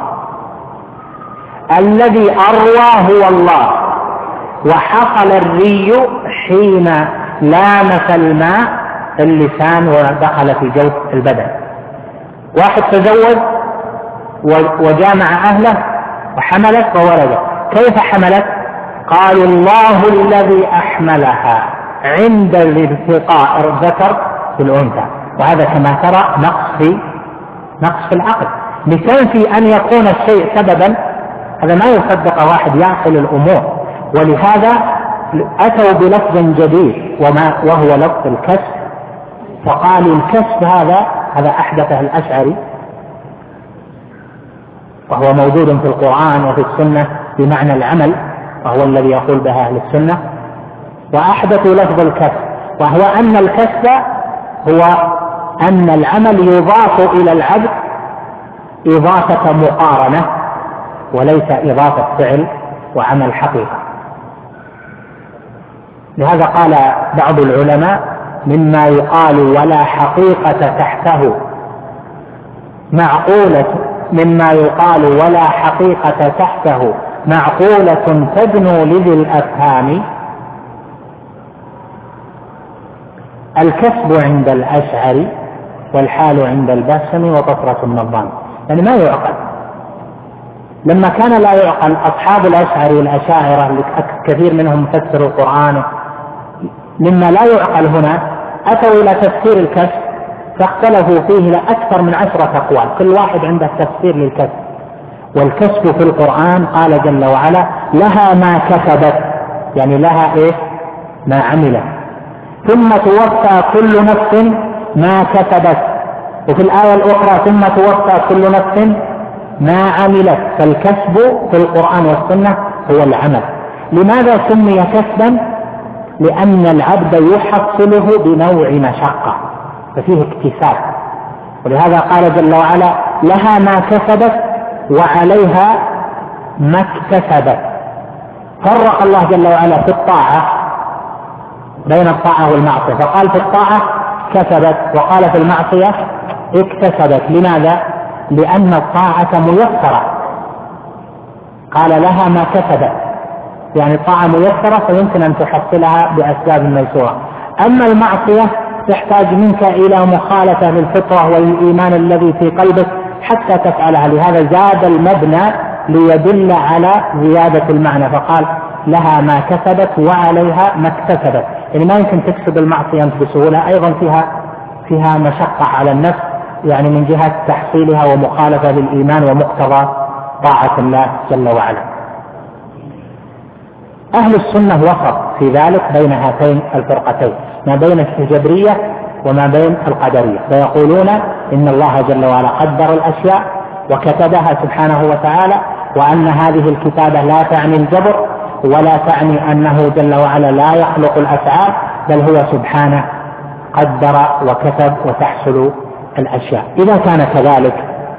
الذي أروى هو الله، وحصل الري حين لامس الماء اللسان ودخل في جوف البدن. واحد تزوج وجامع أهله وحملت وولدت، كيف حملت؟ قالوا الله الذي أحملها عند الالتقاء الذكر بالأنثى. وهذا كما ترى نقص في نقص في العقل، لتنفي أن يكون الشيء سببا. هذا ما يصدق واحد يعقل الأمور. ولهذا أتوا بلفظ جديد وما وهو لفظ الكسب، فقالوا الكسب هذا هذا أحدثه الأشعري، وهو موجود في القرآن وفي السنة بمعنى العمل، وهو الذي يقول بها أهل السنة. وأحدثوا لفظ الكسب، وهو أن الكسب هو أن العمل يضاف إلى العبد إضافة مقارنة وليس إضافة فعل وعمل حقيقة. لهذا قال بعض العلماء: مما يقال ولا حقيقة تحته معقولة مما يقال ولا حقيقة تحته معقولة تدنو لذي الأفهام الكسب عند الأشعري والحال عند الباسم وطفرة النظام. يعني ما يعقل. لما كان لا يعقل أصحاب الأشعري والأشاعرة كثير منهم مفسر القرآن مما لا يعقل هنا أتوا إلى تفسير الكسب فاختلفوا فيه لأكثر من عشرة أقوال، كل واحد عنده تفسير للكسب. والكسب في القرآن قال جل وعلا: لها ما كسبت، يعني لها إيه؟ ما عملت، ثم توفى كل نفس ما كسبت. وفي الآية الأخرى: ثم توفى كل نفس ما عملت. فالكسب في القرآن والسنة هو العمل. لماذا سمي كسبا؟ لأن العبد يحصله بنوع مشقة ففيه اكتساب. ولهذا قال جل وعلا: لها ما كسبت وعليها ما اكتسبت. فرق الله جل وعلا في الطاعة بين الطاعة والمعصية، فقال في الطاعة كسبت وقال في المعصية اكتسبت. لماذا؟ لأن الطاعة ميسرة، قال لها ما كسبت، يعني الطاعة ميسرة فيمكن أن تحصلها بأسباب ميسورة. أما المعصية تحتاج منك إلى مخالفة للفطرة والإيمان الذي في قلبك حتى تفعلها. لهذا زاد المبنى ليدل على زيادة المعنى، فقال لها ما كسبت وعليها ما اكتسبت. يعني ما يمكن تكسب المعصية بسهولة، أيضا فيها فيها مشقة على النفس، يعني من جهة تحصيلها ومخالفة للإيمان ومقتضى طاعة الله جل وعلا. أهل السنة وسط في ذلك بين هاتين الفرقتين، ما بين الجبرية وما بين القدرية، فيقولون إن الله جل وعلا قدر الأشياء وكتبها سبحانه وتعالى، وأن هذه الكتابة لا تعني الجبر ولا تعني أنه جل وعلا لا يخلق الأفعال، بل هو سبحانه قدر وكتب وتحصل الأشياء. إذا كان كذلك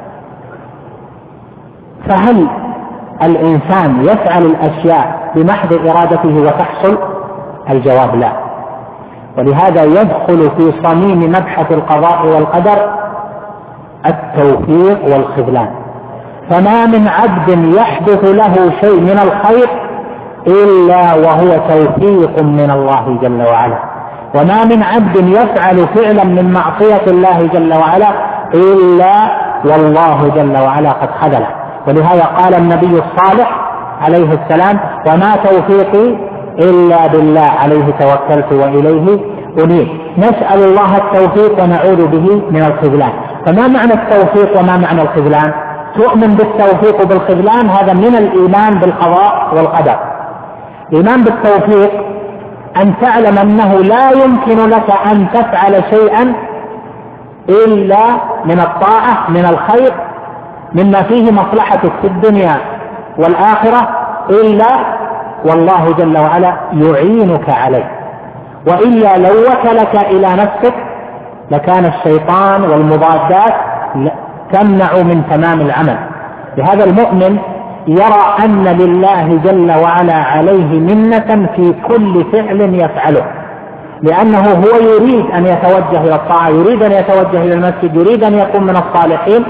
فهل الإنسان يفعل الأشياء بمحض إرادته وتحصل؟ الجواب لا. ولهذا يدخل في صميم مبحث القضاء والقدر التوفيق والخذلان. فما من عبد يحدث له شيء من الخير إلا وهو توفيق من الله جل وعلا، وما من عبد يفعل فعلا من معصية الله جل وعلا إلا والله جل وعلا قد خذله. ولهذا قال النبي الصالح عليه السلام: وما توفيقي إلا بالله عليه توكلت وإليه أنيب. نسأل الله التوفيق ونعوذ به من الخذلان. فما معنى التوفيق وما معنى الخذلان؟ تؤمن بالتوفيق وبالخذلان، هذا من الإيمان بالقضاء والقدر. الإيمان بالتوفيق أن تعلم أنه لا يمكن لك أن تفعل شيئا إلا من الطاعة من الخير مما فيه مصلحتك في الدنيا والآخرة إلا والله جل وعلا يعينك عليه، وإلا لو وكلك إلى نفسك لكان الشيطان والمضادات تمنع من تمام العمل. لهذا المؤمن يرى أن لله جل وعلا عليه منة في كل فعل يفعله، لأنه هو يريد أن يتوجه إلى الطاعة، يريد أن يتوجه إلى المسجد، يريد أن يكون من الصالحين،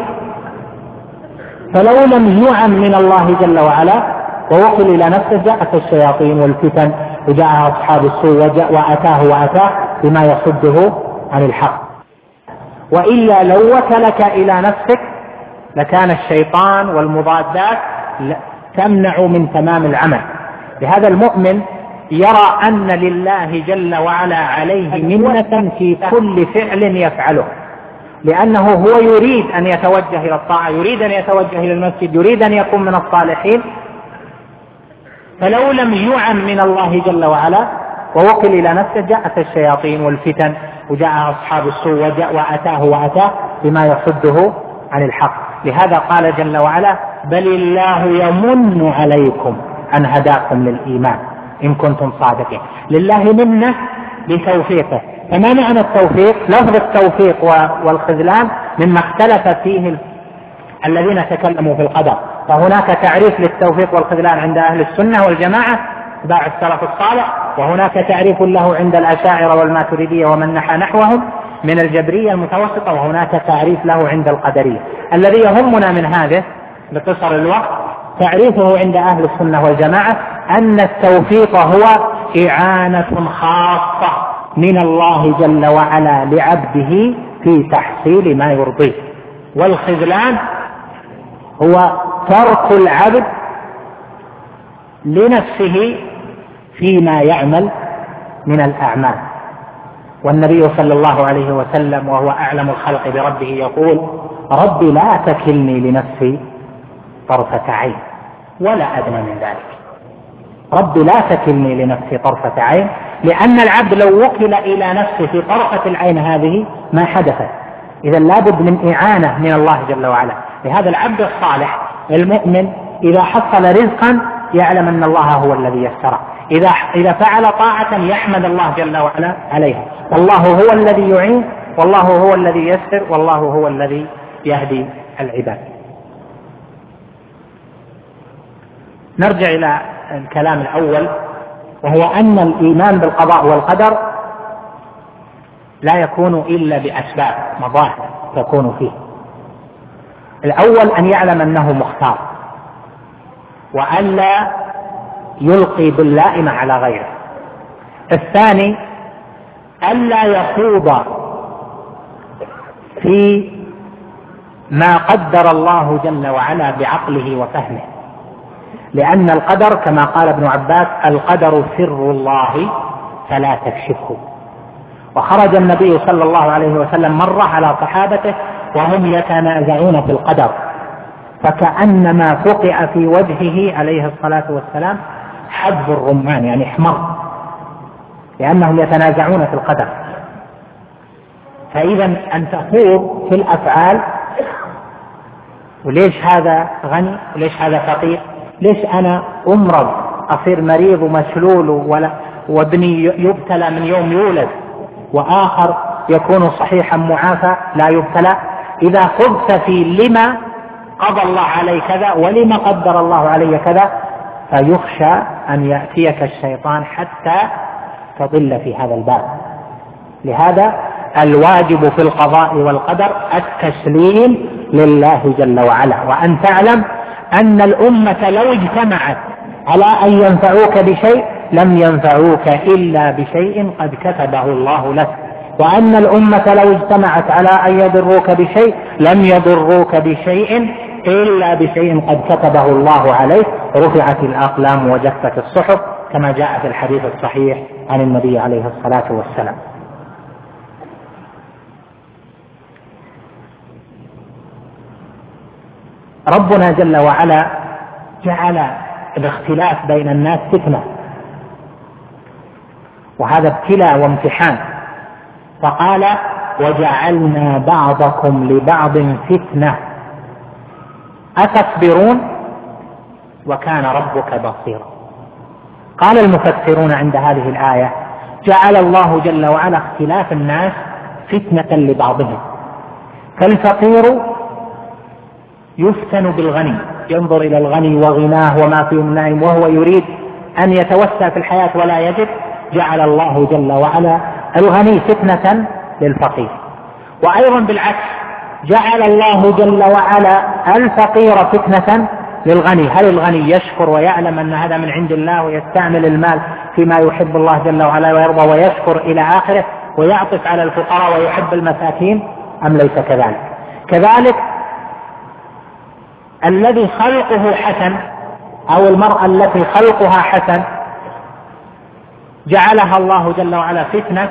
فلو لم يعن من الله جل وعلا ووكل إلى نفسه جاءت الشياطين والفتن وجاء أصحاب السوء وأتاه وأتاه بما يصده عن الحق. وإلا لو وكلك إلى نفسك لكان الشيطان والمضادات تمنع من تمام العمل. لهذا المؤمن يرى أن لله جل وعلا عليه منة في كل فعل يفعله، لأنه هو يريد أن يتوجه إلى الطاعة، يريد أن يتوجه إلى المسجد، يريد أن يكون من الصالحين، فلو لم يعن من الله جل وعلا ووكل إلى نفسه جاءت الشياطين والفتن وجاء أصحاب السوء وأتاه وأتاه بما يصده عن الحق. لهذا قال جل وعلا: بل الله يمن عليكم أن هداكم للإيمان إن كنتم صادقين. لله منة بتوفيقه. فما معنى التوفيق؟ لفظ التوفيق والخذلان مما اختلف فيه الذين تكلموا في القدر، فهناك تعريف للتوفيق والخذلان عند أهل السنة والجماعة اتباع السلف الصالح، وهناك تعريف له عند الأشاعرة والماتريدية ومن نحى نحوهم من الجبرية المتوسطة، وهناك تعريف له عند القدرية. الذي يهمنا من هذا بقصر الوقت تعريفه عند أهل السنة والجماعة أن التوفيق هو إعانة خاصة من الله جل وعلا لعبده في تحصيل ما يرضيه، والخذلان هو ترك العبد لنفسه فيما يعمل من الأعمال. والنبي صلى الله عليه وسلم وهو أعلم الخلق بربه يقول: ربي لا تكلني لنفسي طرفة عين ولا أدنى من ذلك. ربي لا تكلني لنفسي طرفة عين، لأن العبد لو وكل إلى نفسه في طرفة العين هذه ما حدثت. إذا لابد من إعانة من الله جل وعلا. لهذا العبد الصالح المؤمن إذا حصل رزقا يعلم أن الله هو الذي يسره، إذا إذا فعل طاعة يحمد الله جل وعلا عليها، والله هو الذي يعين، والله هو الذي يسر، والله هو الذي يهدي العباد. نرجع إلى الكلام الأول، وهو أن الإيمان بالقضاء والقدر لا يكون إلا بأسباب مظاهر تكون فيه. الأول أن يعلم أنه مختار، وأن لا يلقي باللائم على غيره. الثاني أن لا يخوض في ما قدر الله جل وعلا بعقله وفهمه، لأن القدر كما قال ابن عباس: القدر سر الله فلا تكشفه. وخرج النبي صلى الله عليه وسلم مرة على صحابته وهم يتنازعون في القدر، فكأنما فقع في وجهه عليه الصلاة والسلام حب الرمان، يعني احمر، لأنهم يتنازعون في القدر. فإذا أن تخوض في الأفعال، وليش هذا غني وليش هذا فقير، ليش أنا أمرض أصير مريض ومشلول ولا وابني يبتلى من يوم يولد وآخر يكون صحيحا معافى لا يبتلى. إذا خضت في لما قضى الله علي كذا ولما قدر الله علي كذا فيخشى أن يأتيك الشيطان حتى تضل في هذا الباب. لهذا الواجب في القضاء والقدر التسليم لله جل وعلا، وأن تعلم أن الأمة لو اجتمعت على أن ينفعوك بشيء لم ينفعوك إلا بشيء قد كتبه الله لك، وأن الأمة لو اجتمعت على أن يضروك بشيء لم يضروك بشيء إلا بشيء قد كتبه الله عليك. رفعت الأقلام وجفت الصحف كما جاء في الحديث الصحيح عن النبي عليه الصلاة والسلام. ربنا جل وعلا جعل الاختلاف بين الناس فتنة، وهذا ابتلاء وامتحان، فقال: وجعلنا بعضكم لبعض فتنة أتصبرون وكان ربك بصيرا. قال المفسرون عند هذه الآية: جعل الله جل وعلا اختلاف الناس فتنة لبعضهم، فالفقير يفتن بالغني، ينظر إلى الغني وغناه وما فيه من نعيم وهو يريد أن يتوسع في الحياة ولا يجد، جعل الله جل وعلا الغني فتنة للفقير. وأيضا بالعكس جعل الله جل وعلا الفقير فتنة للغني. هل الغني يشكر ويعلم أن هذا من عند الله ويستعمل المال فيما يحب الله جل وعلا ويرضى ويشكر إلى آخره ويعطف على الفقراء ويحب المساكين، أم ليس كذلك؟ كذلك الذي خلقه حسن أو المرأة التي خلقها حسن جعلها الله جل وعلا فتنة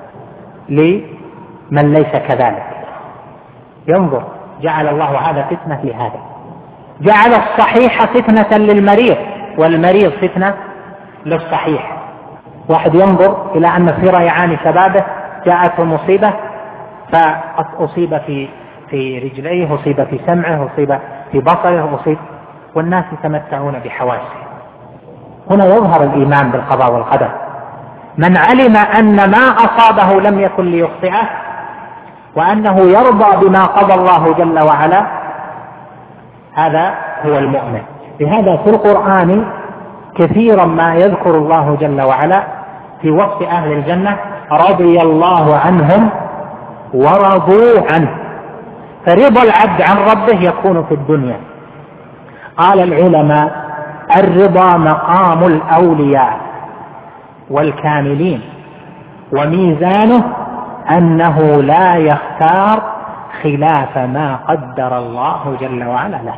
لمن ليس كذلك. ينظر، جعل الله هذا فتنة لهذا. جعل الصحيح فتنة للمريض والمريض فتنة للصحيح. واحد ينظر إلى أن في ريعان شبابه جاءته مصيبة فأصيب في في رجليه، أصيب في سمعه، أصيب في بصره، أصيب، والناس يتمتعون بحواسه. هنا يظهر الإيمان بالقضاء والقدر. من علم أن ما أصابه لم يكن ليخطئه وأنه يرضى بما قضى الله جل وعلا، هذا هو المؤمن. لهذا في القرآن كثيرا ما يذكر الله جل وعلا في وصف أهل الجنة رضي الله عنهم ورضوا عنه. فرضا العبد عن ربه يكون في الدنيا. قال العلماء الرضا مقام الأولياء والكاملين، وميزانه أنه لا يختار خلاف ما قدر الله جل وعلا له،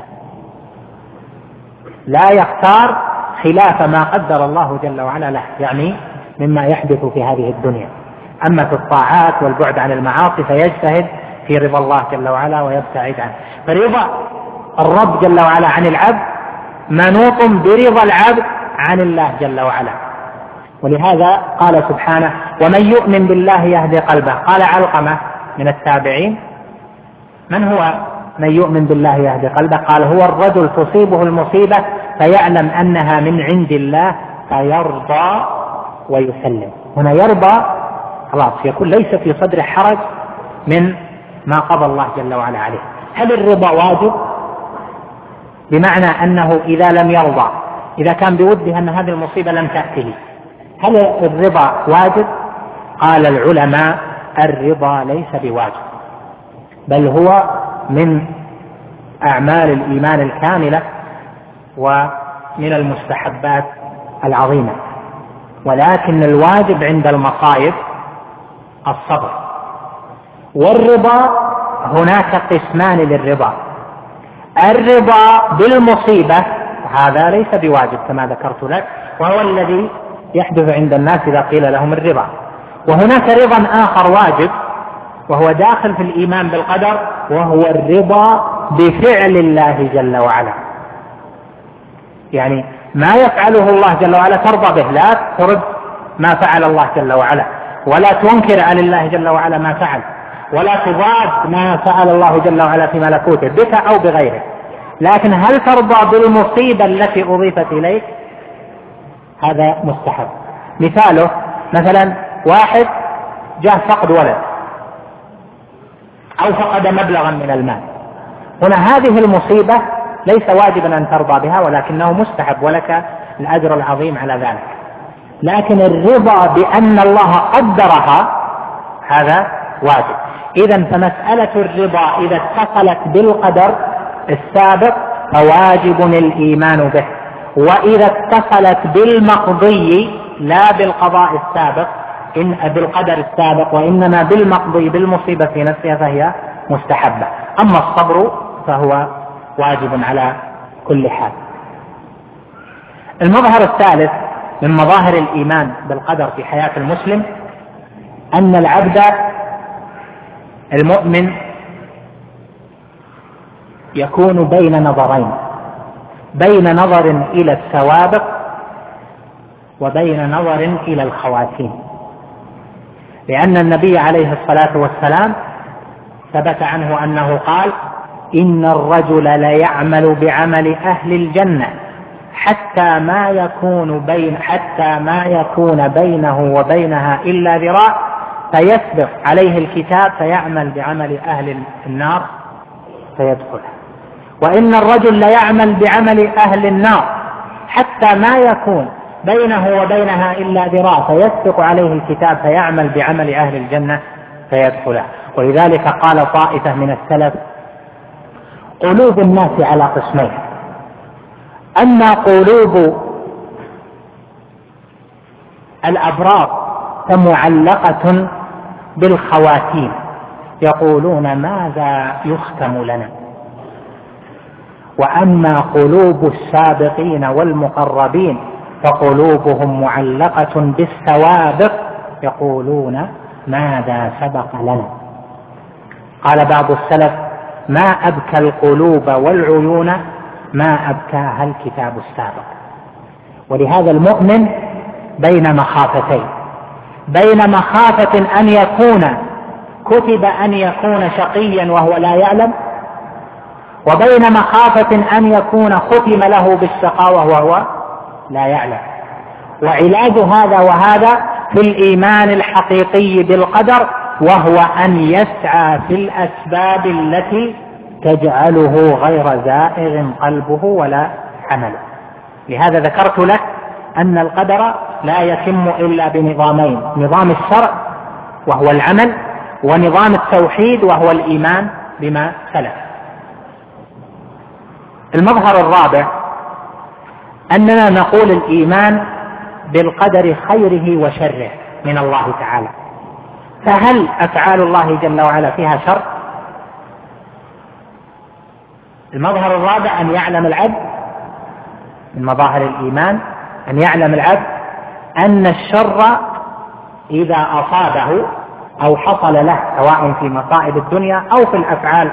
لا يختار خلاف ما قدر الله جل وعلا له، يعني مما يحدث في هذه الدنيا. أما في الطاعات والبعد عن المعاصي فيجتهد في رضا الله جل وعلا ويبتعد عنه. فرضا الرب جل وعلا عن العبد منوط برضا العبد عن الله جل وعلا. ولهذا قال سبحانه ومن يؤمن بالله يهدي قلبه. قال علقمة من التابعين من هو من يؤمن بالله يهدي قلبه؟ قال هو الرجل تصيبه المصيبة فيعلم أنها من عند الله فيرضى ويسلم. هنا يرضى خلاص يكون ليس في صدره حرج من ما قضى الله جل وعلا عليه. هل الرضا واجب؟ بمعنى أنه إذا لم يرضى، إذا كان بوده أن هذه المصيبة لم تأتيه، هل الرضا واجب؟ قال العلماء الرضا ليس بواجب، بل هو من أعمال الإيمان الكاملة ومن المستحبات العظيمة. ولكن الواجب عند المصائب الصبر. والرضا هناك قسمان للرضا: الرضا بالمصيبة هذا ليس بواجب كما ذكرت لك، وهو الذي يحدث عند الناس إذا قيل لهم الرضا. وهناك رضا آخر واجب وهو داخل في الإيمان بالقدر، وهو الرضا بفعل الله جل وعلا. يعني ما يفعله الله جل وعلا ترضى به، لا ترد ما فعل الله جل وعلا، ولا تنكر عن الله جل وعلا ما فعل، ولا تضاد ما فعل الله جل وعلا في ملكوته بك أو بغيره. لكن هل ترضى بالمصيبة التي أضيفت إليك؟ هذا مستحب. مثاله مثلا واحد جاء فقد ولد أو فقد مبلغا من المال، هنا هذه المصيبة ليس واجبا أن ترضى بها، ولكنه مستحب ولك الأجر العظيم على ذلك. لكن الرضا بأن الله قدرها هذا واجب. إذن فمسألة الرضا إذا اتصلت بالقدر السابق فواجب الإيمان به، وإذا اتصلت بالمقضي لا بالقضاء السابق إن بالقدر السابق وإنما بالمقضي بالمصيبة في نفسها فهي مستحبة. أما الصبر فهو واجب على كل حال. المظهر الثالث من مظاهر الإيمان بالقدر في حياة المسلم أن العبد المؤمن يكون بين نظرين: بين نظر إلى السوابق وبين نظر إلى الخواتيم. لأن النبي عليه الصلاة والسلام ثبت عنه أنه قال: إن الرجل ليعمل بعمل أهل الجنة حتى ما يكون بين حتى ما يكون بينه وبينها إلا ذراع فيسبق عليه الكتاب فيعمل بعمل أهل النار فيدخلها. وإن الرجل ليعمل بعمل أهل النار حتى ما يكون بينه وبينها إلا ذراع فيسبق عليه الكتاب فيعمل بعمل أهل الجنة فيدخلها. ولذلك قال طائفة من السلف: قلوب الناس على قسمين، أما قلوب الأبرار فمعلقة بالخواتيم، يقولون ماذا يختم لنا، وأما قلوب السابقين والمقربين فقلوبهم معلقة بالسوابق، يقولون ماذا سبق لنا. قال بعض السلف: ما أبكى القلوب والعيون ما أبكاها الكتاب السابق. ولهذا المؤمن بين مخافتين: بين مخافة أن يكون كتب أن يكون شقيا وهو لا يعلم، وبين مخافة أن يكون ختم له بالشقاوة وهو لا يعلم. وعلاج هذا وهذا في الإيمان الحقيقي بالقدر، وهو أن يسعى في الأسباب التي تجعله غير زائغ قلبه ولا عمله. لهذا ذكرت لك أن القدر لا يتم إلا بنظامين: نظام الشرع وهو العمل، ونظام التوحيد وهو الإيمان بما سلف. المظهر الرابع أننا نقول الإيمان بالقدر خيره وشره من الله تعالى. فهل أفعال الله جل وعلا فيها شر؟ المظهر الرابع أن يعلم العبد من مظاهر الإيمان أن يعلم العبد أن الشر إذا أصابه أو حصل له سواء في مصائب الدنيا أو في الأفعال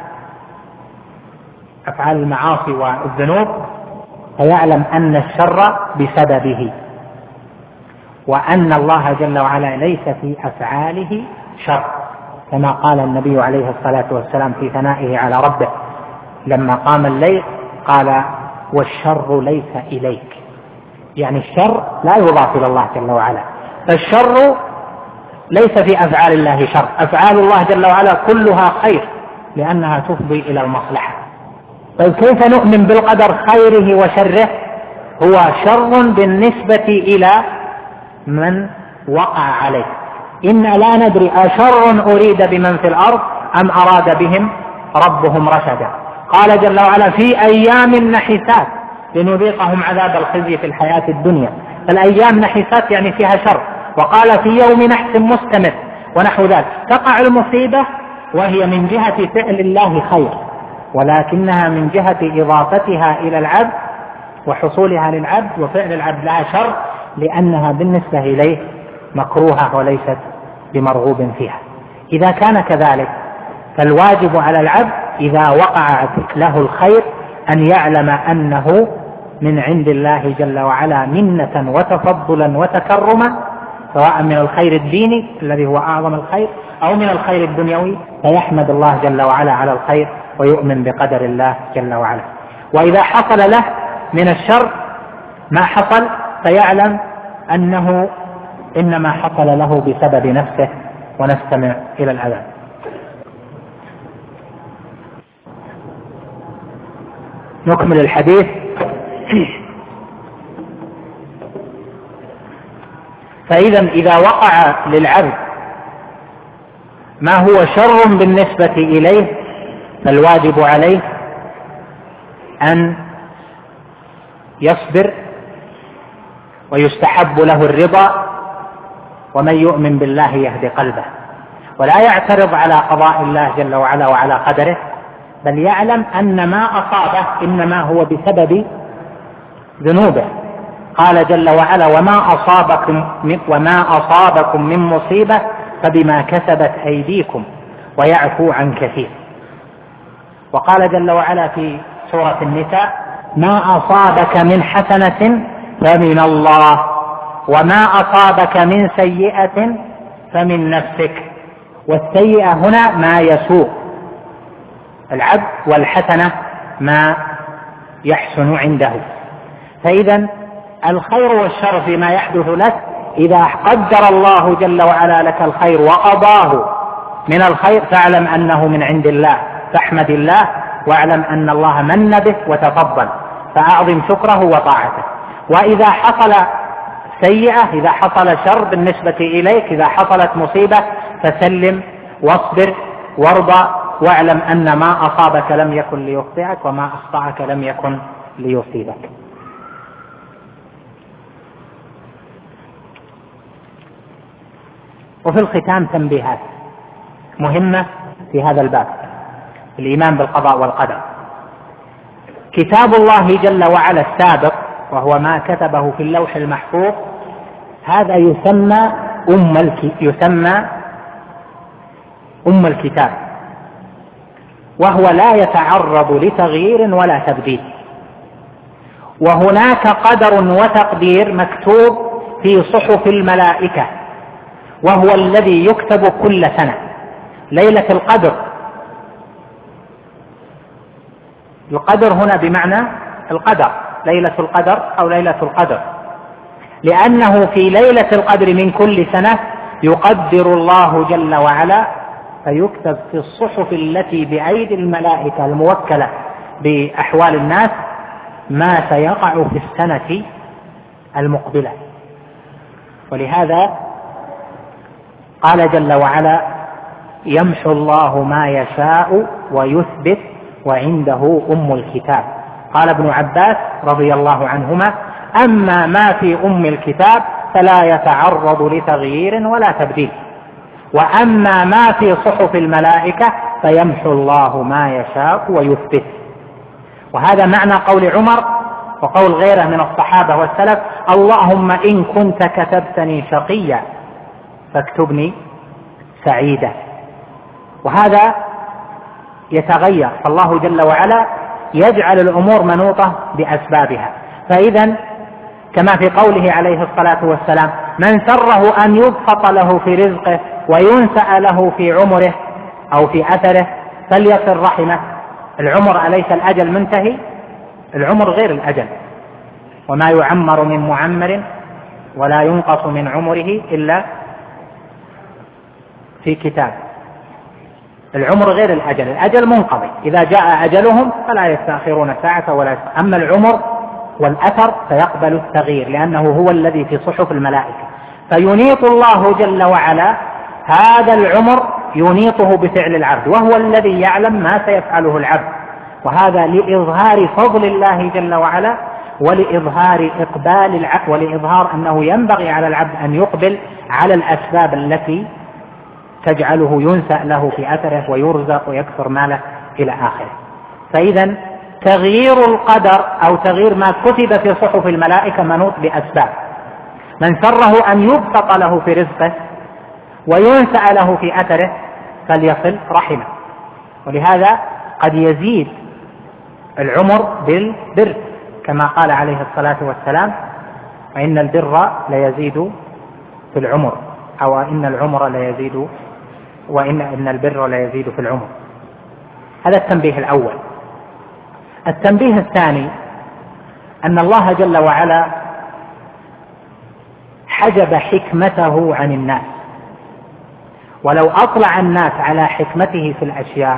أفعال المعاصي والذنوب، فيعلم أن الشر بسببه، وأن الله جل وعلا ليس في أفعاله شر، كما قال النبي عليه الصلاة والسلام في ثنائه على ربه لما قام الليل قال: والشر ليس إليك. يعني الشر لا يضاف إلى الله جل وعلا، فالشر ليس في أفعال الله شر، أفعال الله جل وعلا كلها خير لأنها تفضي إلى المصلحة. طيب كيف نؤمن بالقدر خيره وشره؟ هو شر بالنسبة إلى من وقع عليه. إنا لا ندري أشر أريد بمن في الأرض أم أراد بهم ربهم رشدا. قال جل وعلا: في أيام نحسات لنذيقهم عذاب الخزي في الحياة الدنيا. الأيام نحسات يعني فيها شر. وقال: في يوم نحس مستمر ونحو ذلك. تقع المصيبة وهي من جهة فعل الله خير، ولكنها من جهة إضافتها إلى العبد وحصولها للعبد وفعل العبد لها شر، لأنها بالنسبة إليه مكروهة وليست بمرغوب فيها. إذا كان كذلك فالواجب على العبد إذا وقع له الخير أن يعلم أنه من عند الله جل وعلا منة وتفضلا وتكرما، سواء من الخير الديني الذي هو أعظم الخير أو من الخير الدنيوي، فيحمد الله جل وعلا على الخير ويؤمن بقدر الله جل وعلا. وإذا حصل له من الشر ما حصل فيعلم أنه إنما حصل له بسبب نفسه. ونستمع إلى الأذان. نكمل الحديث. فإذا إذا وقع للعبد ما هو شر بالنسبة إليه فالواجب عليه أن يصبر، ويستحب له الرضا، ومن يؤمن بالله يهدي قلبه، ولا يعترض على قضاء الله جل وعلا وعلى قدره، بل يعلم أن ما أصابه إنما هو بسبب ذنوبه. قال جل وعلا: وما أصابكم وما أصابكم من مصيبة فبما كسبت أيديكم ويعفو عن كثير. وقال جل وعلا في سورة النساء: ما أصابك من حسنة فمن الله وما أصابك من سيئة فمن نفسك. والسيئة هنا ما يسوء العبد، والحسنة ما يحسن عنده. فإذا الخير والشر فيما يحدث لك إذا قدر الله جل وعلا لك الخير وقضاه من الخير فاعلم أنه من عند الله، فاحمد الله واعلم أن الله من به وتفضل، فأعظم شكره وطاعته. وإذا حصل سيئة، إذا حصل شر بالنسبة إليك، إذا حصلت مصيبة فسلم واصبر وارضى، واعلم أن ما أصابك لم يكن ليخطئك وما أخطأك لم يكن ليصيبك. وفي الختام تنبيهات مهمة في هذا الباب: الإيمان بالقضاء والقدر. كتاب الله جل وعلا السابق وهو ما كتبه في اللوح المحفوظ هذا يسمى أم الك... يسمى أم الكتاب، وهو لا يتعرض لتغيير ولا تبديل. وهناك قدر وتقدير مكتوب في صحف الملائكة، وهو الذي يكتب كل سنة. ليلة القدر، القدر هنا بمعنى القدر، ليلة القدر أو ليلة القدر، لأنه في ليلة القدر من كل سنة يقدر الله جل وعلا فيكتب في الصحف التي بأيدي الملائكة الموكلة بأحوال الناس ما سيقع في السنة المقبلة. ولهذا قال جل وعلا: يمحو الله ما يشاء ويثبت وعنده أم الكتاب. قال ابن عباس رضي الله عنهما: أما ما في أم الكتاب فلا يتعرض لتغيير ولا تبديل، وأما ما في صحف الملائكة فيمحو الله ما يشاء ويثبت. وهذا معنى قول عمر وقول غيره من الصحابة والسلف: اللهم إن كنت كتبتني شقيا فاكتبني سعيدا. وهذا يتغير، فالله جل وعلا يجعل الأمور منوطة بأسبابها. فإذا كما في قوله عليه الصلاة والسلام: من سره أن يبسط له في رزقه وينسأ له في عمره أو في أثره فليصل رحمه. العمر أليس الأجل منتهي؟ العمر غير الأجل، وما يعمر من معمر ولا ينقص من عمره إلا في كتاب. العمر غير الأجل، الأجل منقضي، إذا جاء أجلهم فلا يستأخرون ساعة ولا يستأخرون. أما العمر والأثر فيقبل التغيير، لأنه هو الذي في صحف الملائكة. فينيط الله جل وعلا هذا العمر، ينيطه بفعل العبد، وهو الذي يعلم ما سيفعله العبد. وهذا لإظهار فضل الله جل وعلا، ولإظهار إقبال العبد، ولإظهار أنه ينبغي على العبد أن يقبل على الأسباب التي تجعله ينسأ له في أثره ويرزق ويكثر ماله إلى آخره. فإذا تغيير القدر أو تغيير ما كتب في صحف الملائكة منوط بأسباب. من سره أن يبسط له في رزقه وينسأ له في أثره فليصل رحمه. ولهذا قد يزيد العمر بالبر، كما قال عليه الصلاة والسلام: وإن البر ليزيد في العمر، أو إن العمر ليزيد، وإن إن البر ليزيد في العمر. هذا التنبيه الأول. التنبيه الثاني أن الله جل وعلا حجب حكمته عن الناس، ولو أطلع الناس على حكمته في الأشياء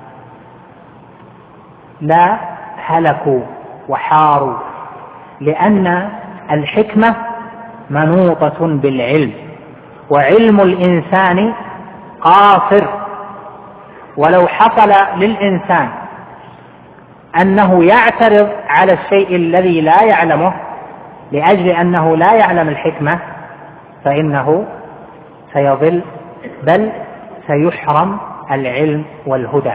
لا هلكوا وحاروا، لأن الحكمة منوطة بالعلم، وعلم الإنسان قاصر. ولو حصل للإنسان أنه يعترض على الشيء الذي لا يعلمه لأجل أنه لا يعلم الحكمة فإنه سيضل، بل سيحرم العلم والهدى.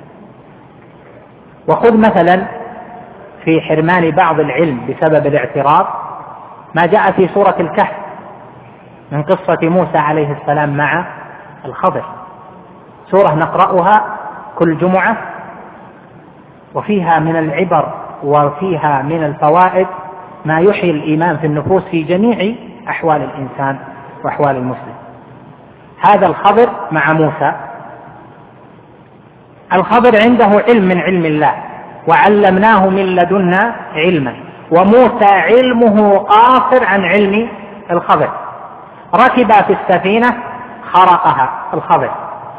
وخذ مثلا في حرمان بعض العلم بسبب الاعتراض ما جاء في سورة الكهف من قصة موسى عليه السلام مع الخضر، سورة نقرأها كل جمعة، وفيها من العبر وفيها من الفوائد ما يحيي الإيمان في النفوس في جميع أحوال الإنسان وأحوال المسلم. هذا الخضر مع موسى، الخضر عنده علم من علم الله، وعلمناه من لدنا علما، وموسى علمه قاصر عن علم الخضر. ركب في السفينة خرقها الخضر،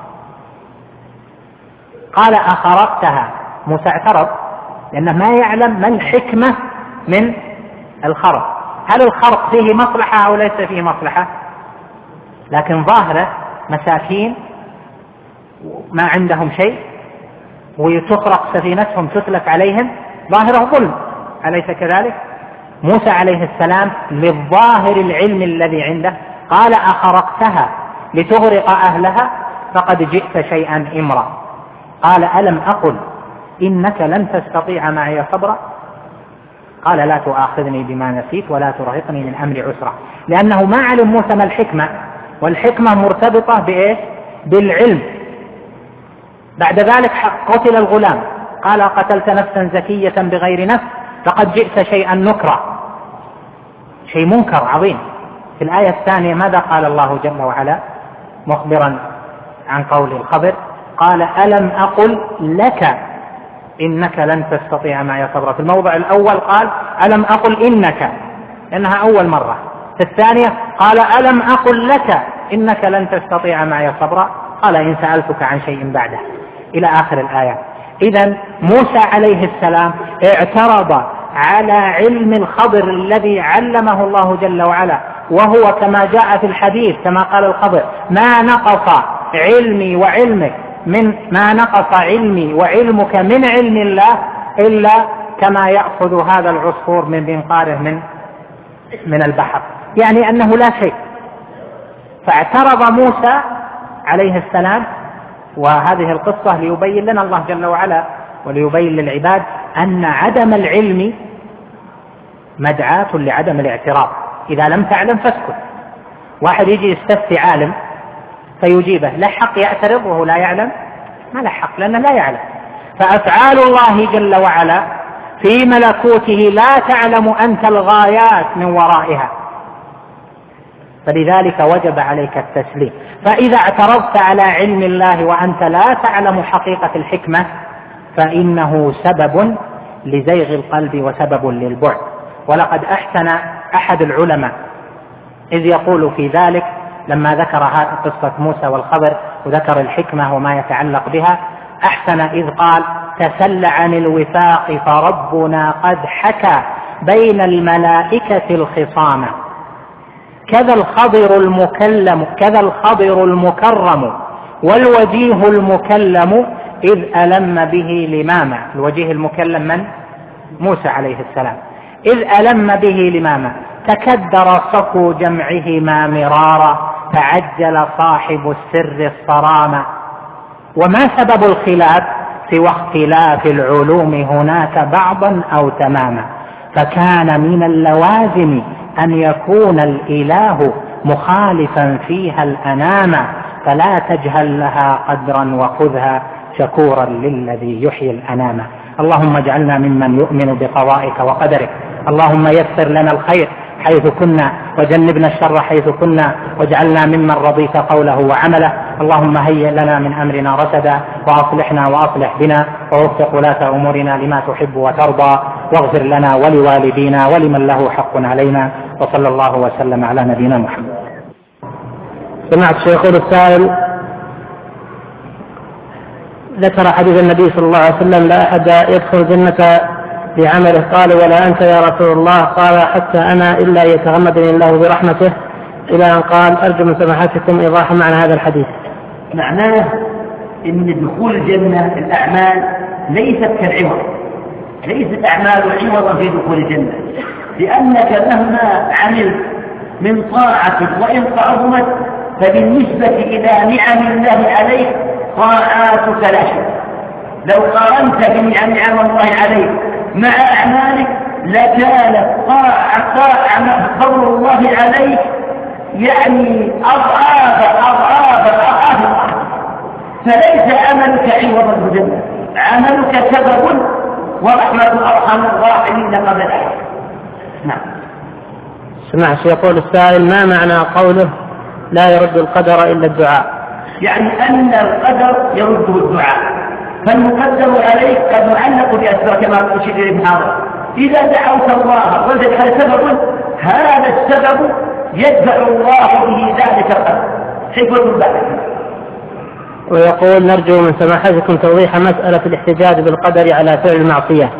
قال: أخرقتها؟ موسى اعترض لأنه ما يعلم ما الحكمة من الخرق. هل الخرق فيه مصلحة أو ليس فيه مصلحة؟ لكن ظاهره مساكين ما عندهم شيء وتخرق سفينتهم تتلف عليهم، ظاهره ظلم، أليس كذلك؟ موسى عليه السلام للظاهر العلم الذي عنده قال: أخرقتها لتغرق أهلها فقد جئت شيئا إمرا. قال: ألم أقل إنك لن تستطيع معي صبرا؟ قال: لا تؤاخذني بما نسيت ولا ترهقني من أمر عسرا. لأنه ما علم موسى ما الحكمة، والحكمة مرتبطة بإيه؟ بالعلم. بعد ذلك قتل الغلام، قال: قتلت نفسا زكية بغير نفس فقد جئت شيئا نكرا، شيء منكر عظيم. في الآية الثانية ماذا قال الله جل وعلا مخبرا عن قول الخضر؟ قال: ألم أقل لك إنك لن تستطيع معي صبرا. في الموضع الأول قال: ألم أقل إنك، لأنها أول مرة. في الثانية قال: ألم أقل لك إنك لن تستطيع معي صبرا. قال إن سألتك عن شيء بعده إلى آخر الآية. إذن موسى عليه السلام اعترض على علم الخضر الذي علمه الله جل وعلا، وهو كما جاء في الحديث كما قال الخضر ما نقص علمي وعلمك من ما نقص علمي وعلمك من علم الله إلا كما يأخذ هذا العصفور من منقاره من من البحر، يعني أنه لا شيء. فاعترض موسى عليه السلام، وهذه القصة ليبين لنا الله جل وعلا وليبين للعباد أن عدم العلم مدعاة لعدم الاعتراض. إذا لم تعلم فاسكت. واحد يجي يستفتي عالم فيجيبه، لا حق يعترض وهو لا يعلم؟ ما له حق لأنه لا يعلم. فأفعال الله جل وعلا في ملكوته لا تعلم أنت الغايات من ورائها، فلذلك وجب عليك التسليم. فإذا اعترضت على علم الله وأنت لا تعلم حقيقة الحكمة فإنه سبب لزيغ القلب وسبب للبعد. ولقد أحسن أحد العلماء إذ يقول في ذلك لما ذكر قصة موسى والخضر وذكر الحكمة وما يتعلق بها، أحسن إذ قال تسل عن الوفاق فربنا قد حكى بين الملائكة الخصام، كذا الخضر المكلم كذا الخضر المكرم والوجيه المكلم إذ ألم به لماما. الوجيه المكلم من؟ موسى عليه السلام. إذ ألم به لماما تكدر صفو جمعهما مرارا فعجل صاحب السر الصرامة. وما سبب الخلاف سوى اختلاف العلوم هناك بعضا أو تماما، فكان من اللوازم أن يكون الإله مخالفا فيها الأنام، فلا تجهل لها قدرا وخذها شكورا للذي يحيي الأنام. اللهم اجعلنا ممن يؤمن بقضائك وقدرك، اللهم يسر لنا الخير حيث كنا وجنبنا الشر حيث كنا، واجعلنا ممن رضيت قوله وعمله. اللهم هيئ لنا من أمرنا رشدا وأصلحنا وأصلح بنا ووفق ولاة أمورنا لما تحب وترضى، واغفر لنا ولوالدينا ولمن له حق علينا، وصلى الله وسلم على نبينا محمد. سمعت شيخ السائل ذكر حديث النبي صلى الله عليه وسلم لا أحد يدخل الجنة بعمله، قال ولا أنت يا رسول الله؟ قال حتى أنا إلا يتغمدني الله برحمته، إلى أن قال أرجو من سماحتكم إيضاح معنى هذا الحديث. معناه إن دخول الجنة الأعمال ليست كالعوض، ليست أعمال عوضا في دخول الجنة، لأنك مهما عملت من طاعة وإن عظمت فبالنسبة إلى نعم الله عليك طاعاتك لا شيء. لو قارنت بنعم الله عليك مع أعمالك لكانت طاعة فضل الله عليك يعني أضعاف أضعاف أضعاف. فليس عملك عوضا بالجنة، عملك سبب ورحمة أرحم الراحمين قبل الآخر. نعم. سمعت يقول السائل ما معنى قوله لا يرد القدر إلا الدعاء؟ يعني أن القدر يرده الدعاء، فالمقدر عليك قد معلق بأسباب كما أشير ابن هذا. إذا دعوت الله وجدت هذا سبب، هذا السبب يدفع الله به ذلك القدر حكمة الله. ويقول نرجو من سماحتكم توضيح مسألة الاحتجاج بالقدر على فعل المعصية.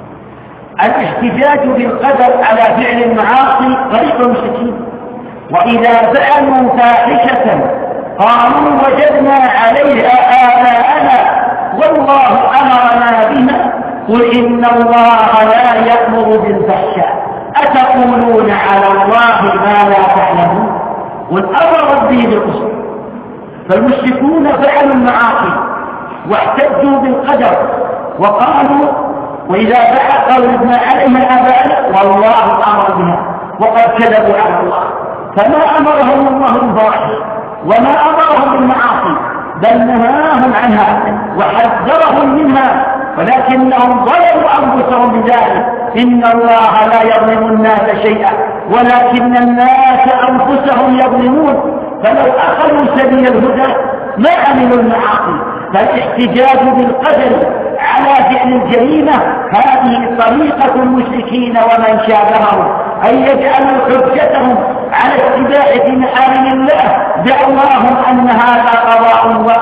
الاحتجاج بالقدر على فعل المعاصي طريق المشركين، وإذا فعلوا فاحشة قالوا وجدنا عليها آباءنا والله أمرنا بها قل إن الله لا يأمر بالفحشاء أتقولون على الله ما لا تعلمون. والأمر ربه بالقسط. فالمشركون فعلوا المعاصي واحتجوا بالقدر وقالوا وإذا فعل قالوا وجدنا عليها آباءنا والله أمر بها، وقد كذبوا على الله. فما أمرهم الله بالفواحش وما أمرهم بالمعاصي، بل نهاهم عنها وحذرهم منها، ولكنهم ظلموا أنفسهم بذلك. إن الله لا يظلم الناس شيئا ولكن الناس أنفسهم يظلمون. فلو أخذوا سبيل الهدى ما عملوا المعاصي. فالاحتجاج بالقدر على فعل الجريمة هذه طريقة المشركين ومن شابههم، أن يجعلوا حجتهم على اتباع محارم الله دعواهم أن هذا قضاء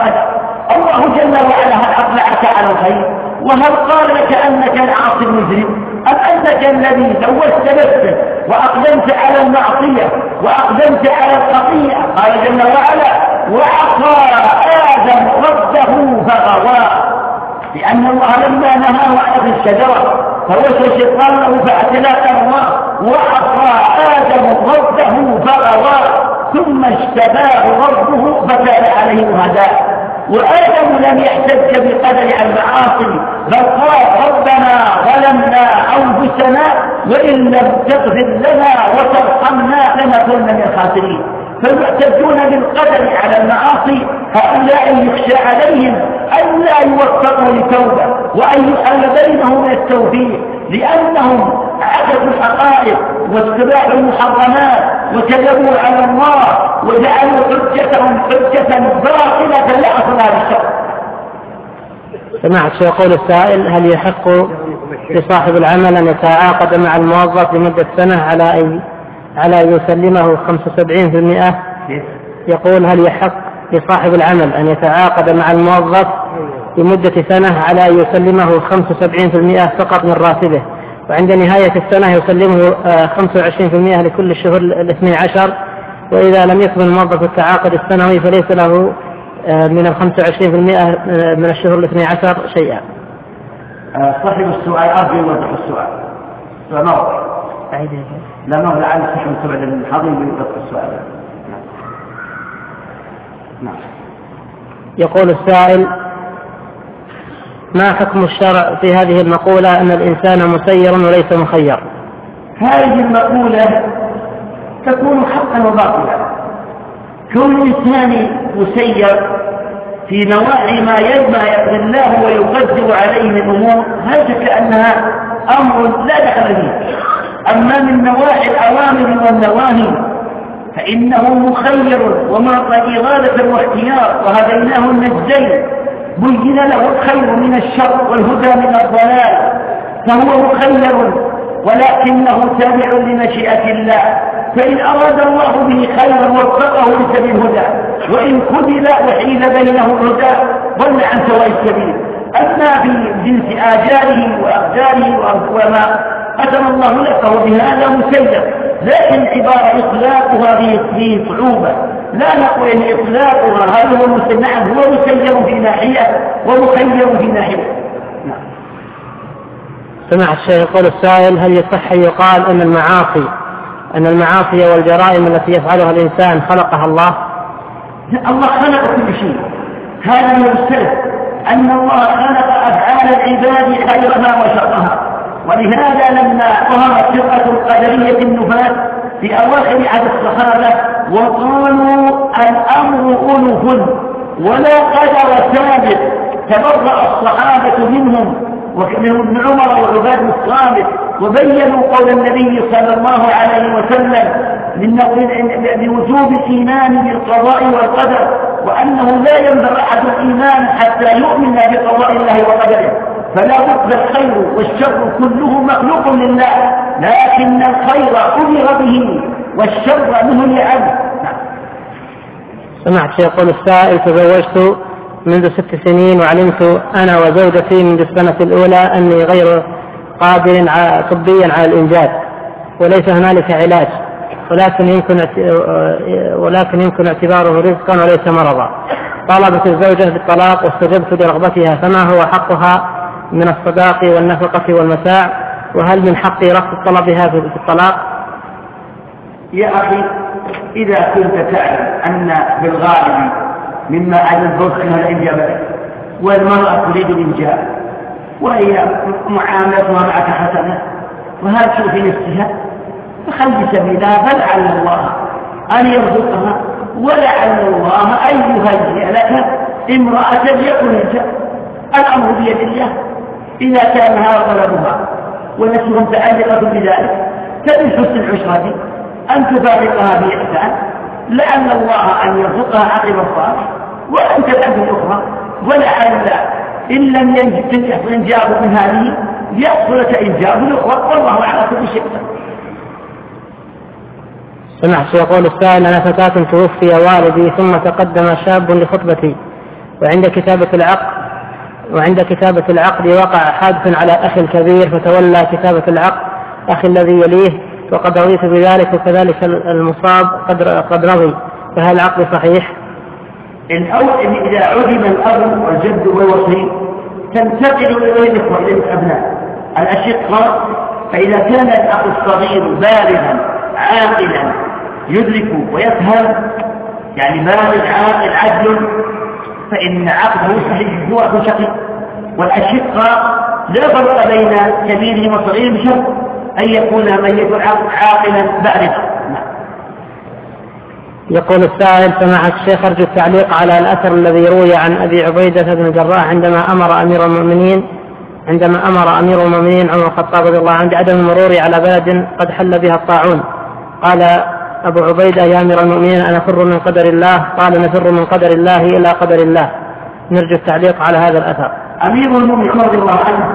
جل وعلا هل أطلعك على الخير؟ وهل قال لك أنك العاصي المجرم؟ أم أنك الذي لوثت نفسك وأقدمت على المعصية وأقدمت على الخطيئة؟ قال جل وعلا وعصى آدم ربه فغوى، لأن الله لما نهاه عن الشجرة فوسوس الشيطان له فاعتلاه الله، وعصى آدم ربه فغوى ثم اجتباه ربه فتاب عليه وهداه. وآدم لم يحتج بقدر المعاصي بل قال ربنا ظلمنا أنفسنا وإن لم تغفر لنا وترحمنا لنكن من الخاسرين. فالمعتدون بالقدر على المعاصي هؤلاء يخشى عليهم أن لا يوفقوا لتوبة وأن يحل بينهم من التوفيق، لأنهم عكسوا الحقائق واتباعوا المحرمات وكذبوا على الله وجعلوا حجتهم حجة باطلة لا أصل لها بالشرع. سمعت يقول السائل هل يحق لصاحب العمل أن يتعاقد مع الموظف لمدة سنة على أي على أن يسلمه خمسة وسبعين بالمئة؟ يقول هل يحق لصاحب العمل أن يتعاقد مع الموظف لمدة سنة على أن يسلمه خمسة وسبعين بالمئة فقط من راتبه، وعند نهاية السنة يسلمه خمسة وعشرين بالمئة لكل الشهور الاثني عشر، وإذا لم يكمل الموظف التعاقد السنوي فليس له من الخمسة وعشرين بالمئة من الشهور الاثني عشر شيئا؟ صاحب السؤال أرجو يوضح السؤال. السؤال ما وضح. لا ما هو لعل صاحب السؤال الحاضر يوضح السؤال. نعم. يقول السائل ما حكم الشرع في هذه المقولة أن الإنسان مسير وليس مخير؟ هذه المقولة تكون حقا وباطلا. كل إنسان مسير في نواحي ما يقضي الله ويقدر عليه من أمور هذا كأنها أمر لا دخل فيه. أما من نواحي الأوامر والنواهي فإنه مخير ومعطى إرادة واختيار، وهديناه النجدين بين له الخير من الشر والهدى من الضلال، فهو مخير ولكنه تابع لمشيئة الله، فإن أراد الله به خيرا وفقه لسبيل الهدى، وإن خذل وحيل بينه الهدى ضل عن سواء السبيل. أما في جنس آجاله وأقداره وما قسم الله له فهو بهذا مسير، لكن عبارة إطلاقها فيه صعوبة، لا نقول إن إطلاقها هل هو مسير؟ نعم هو مسير في ناحية ومخير في ناحية. نعم. سمع الشيخ يقول السائل هل يصح يقال أن المعاصي أن المعاصي والجرائم التي يفعلها الإنسان خلقها الله؟ الله خلق كل شيء، هذا من السلف أن الله خلق أفعال العباد خيرها وشرها، ولهذا لما ظهرت فرقة القدرية النفاة في أواخر عهد الصحابة وقالوا الأمر أنف ولا قدر ثابت، تبرأ الصحابة منهم ومنهم ابن عمر وعباد الصامت وبينوا قول النبي صلى الله عليه وسلم لوجوب الإيمان بالقضاء والقدر، وأنه لا ينبغي أحد الإيمان حتى يؤمن بقضاء الله وقدره، فلا بد الخير والشر كله مخلوق لله، لكن الخير أمر به والشر منه عنه. سمعت يقول السائل تزوجت منذ ست سنين وعلمت أنا وزوجتي منذ السنة الأولى أني غير قادر طبيا على الإنجاب وليس هنالك علاج، ولكن يمكن ولكن يمكن اعتباره رزقا وليس مرضا. طلبت الزوجة بالطلاق واستجبت لرغبتها، فما هو حقها من الصداق والنفقة والمتاع؟ وهل من حقي رفض طلبها في الطلاق؟ يا أخي إذا كنت تعلم أن بالغالب مما على الزوج أنها الإنجاب والمرأة تريد الإنجاب وهي معاملتها معك حسنة وهذا في نفسها فخلي سبيلها، فلعل الله أن يرزقها ولعل الله أن يهيئ لك امرأة يكون الإنجاب. الأمر بيد الله، إذا كان هذا طلبها ونفسها متعلقة بذلك فمن حسن العشرة أن تفارقها بإحسان، لعل الله أن يرزقها عقب الصالح وأن تدعو الأخرى، ولعل إن لم يحصل إنجاب من هذه يحصل لك إنجاب الأخرى، والله على كل شيء. سمعت يقول السائل أنا فتاة توفي والدي ثم تقدم شاب لخطبتي وعند كتابة العقد وعند كتابة العقد وقع حادث على أخي الكبير فتولى كتابة العقد أخي الذي يليه وقد رضيت بذلك وكذلك المصاب قد قد رضي، فهل العقد صحيح؟ الأول إذا عدم الأب والجد والوصي تنتقل إلى الإخوة إلى الأبناء الأشقاء، فإذا كان الأخ الصغير بالغا عاقلا يدرك ويفهم، يعني بالغ عاقل عدل، فإن عقده صحيح هو أخو شقيق. والأشقاء لا فرق بين كبيرهم وصغيرهم بشرط أن يكون ميت عاقلا بالغا. يقول السائل: سماحة الشيخ، أرجو التعليق على الأثر الذي روي عن أبي عبيدة بن الجراح عندما أمر أمير المؤمنين عندما أمر أمير المؤمنين عمر الخطاب رضي الله عنه بعدم المرور على بلد قد حل بها الطاعون. قال أبو عبيدة: يا أمير المؤمنين أنا نفر من قدر الله. قال: نفر من قدر الله إلى قدر الله. نرجو التعليق على هذا الأثر. أمير المؤمنين رضي الله عنه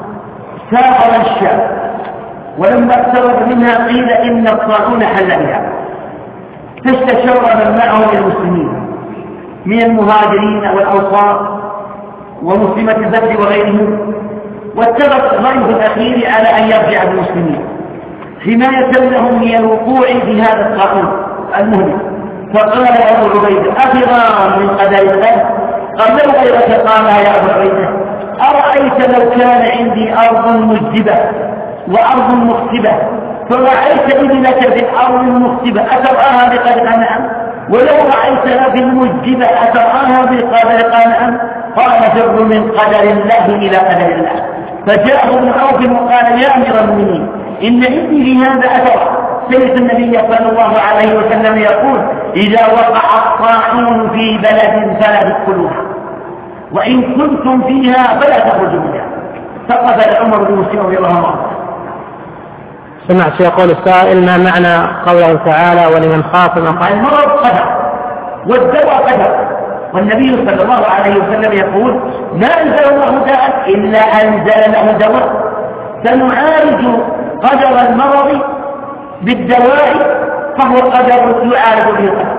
سافر الشام، ولما اقترب منها قيل إن الطاعون حل بها، فاستشار من معه من المسلمين من المهاجرين والأنصار ومسلمة البدر وغيرهم، واتفق الرأي في الأخير على أن يرجع المسلمين حماية لهم من الوقوع في هذا الطاعون المهلك. فقال أبو عبيدة: أفرارا من قدر الله؟ قال له غيرك قالها يا أبو عبيدة: أرأيت لو كان عندي أرض مجدبة وأرض مختبة فرأيت إبلك في الأرض المختبة أترآها بقدر أنعم، ولو رأيتها في المجدبة أترآها بقدر أنعم؟ قال: فر من قدر الله إلى قدر الله. فجاءه ابن عوف وقال: يا أمير المؤمنين إن عندي في هذا أثر، سمعت النبي صلى الله عليه وسلم يقول: إذا وقع الطاعون في بلد فلا تدخلوها، وإن كنتم فيها فلا تخرجوا منها. فقبل عمر بن مسلم رضي الله عنه. سمعت يقول السائل: ما معنى قوله تعالى: ولمن خاف مقام؟ المرض قدر والدواء قدر، والنبي صلى الله عليه وسلم يقول: ما أنزل الله داء إلا أنزل له دواء، سنعالج قدر المرض بالدواء فهو قدر يعالج به القدر.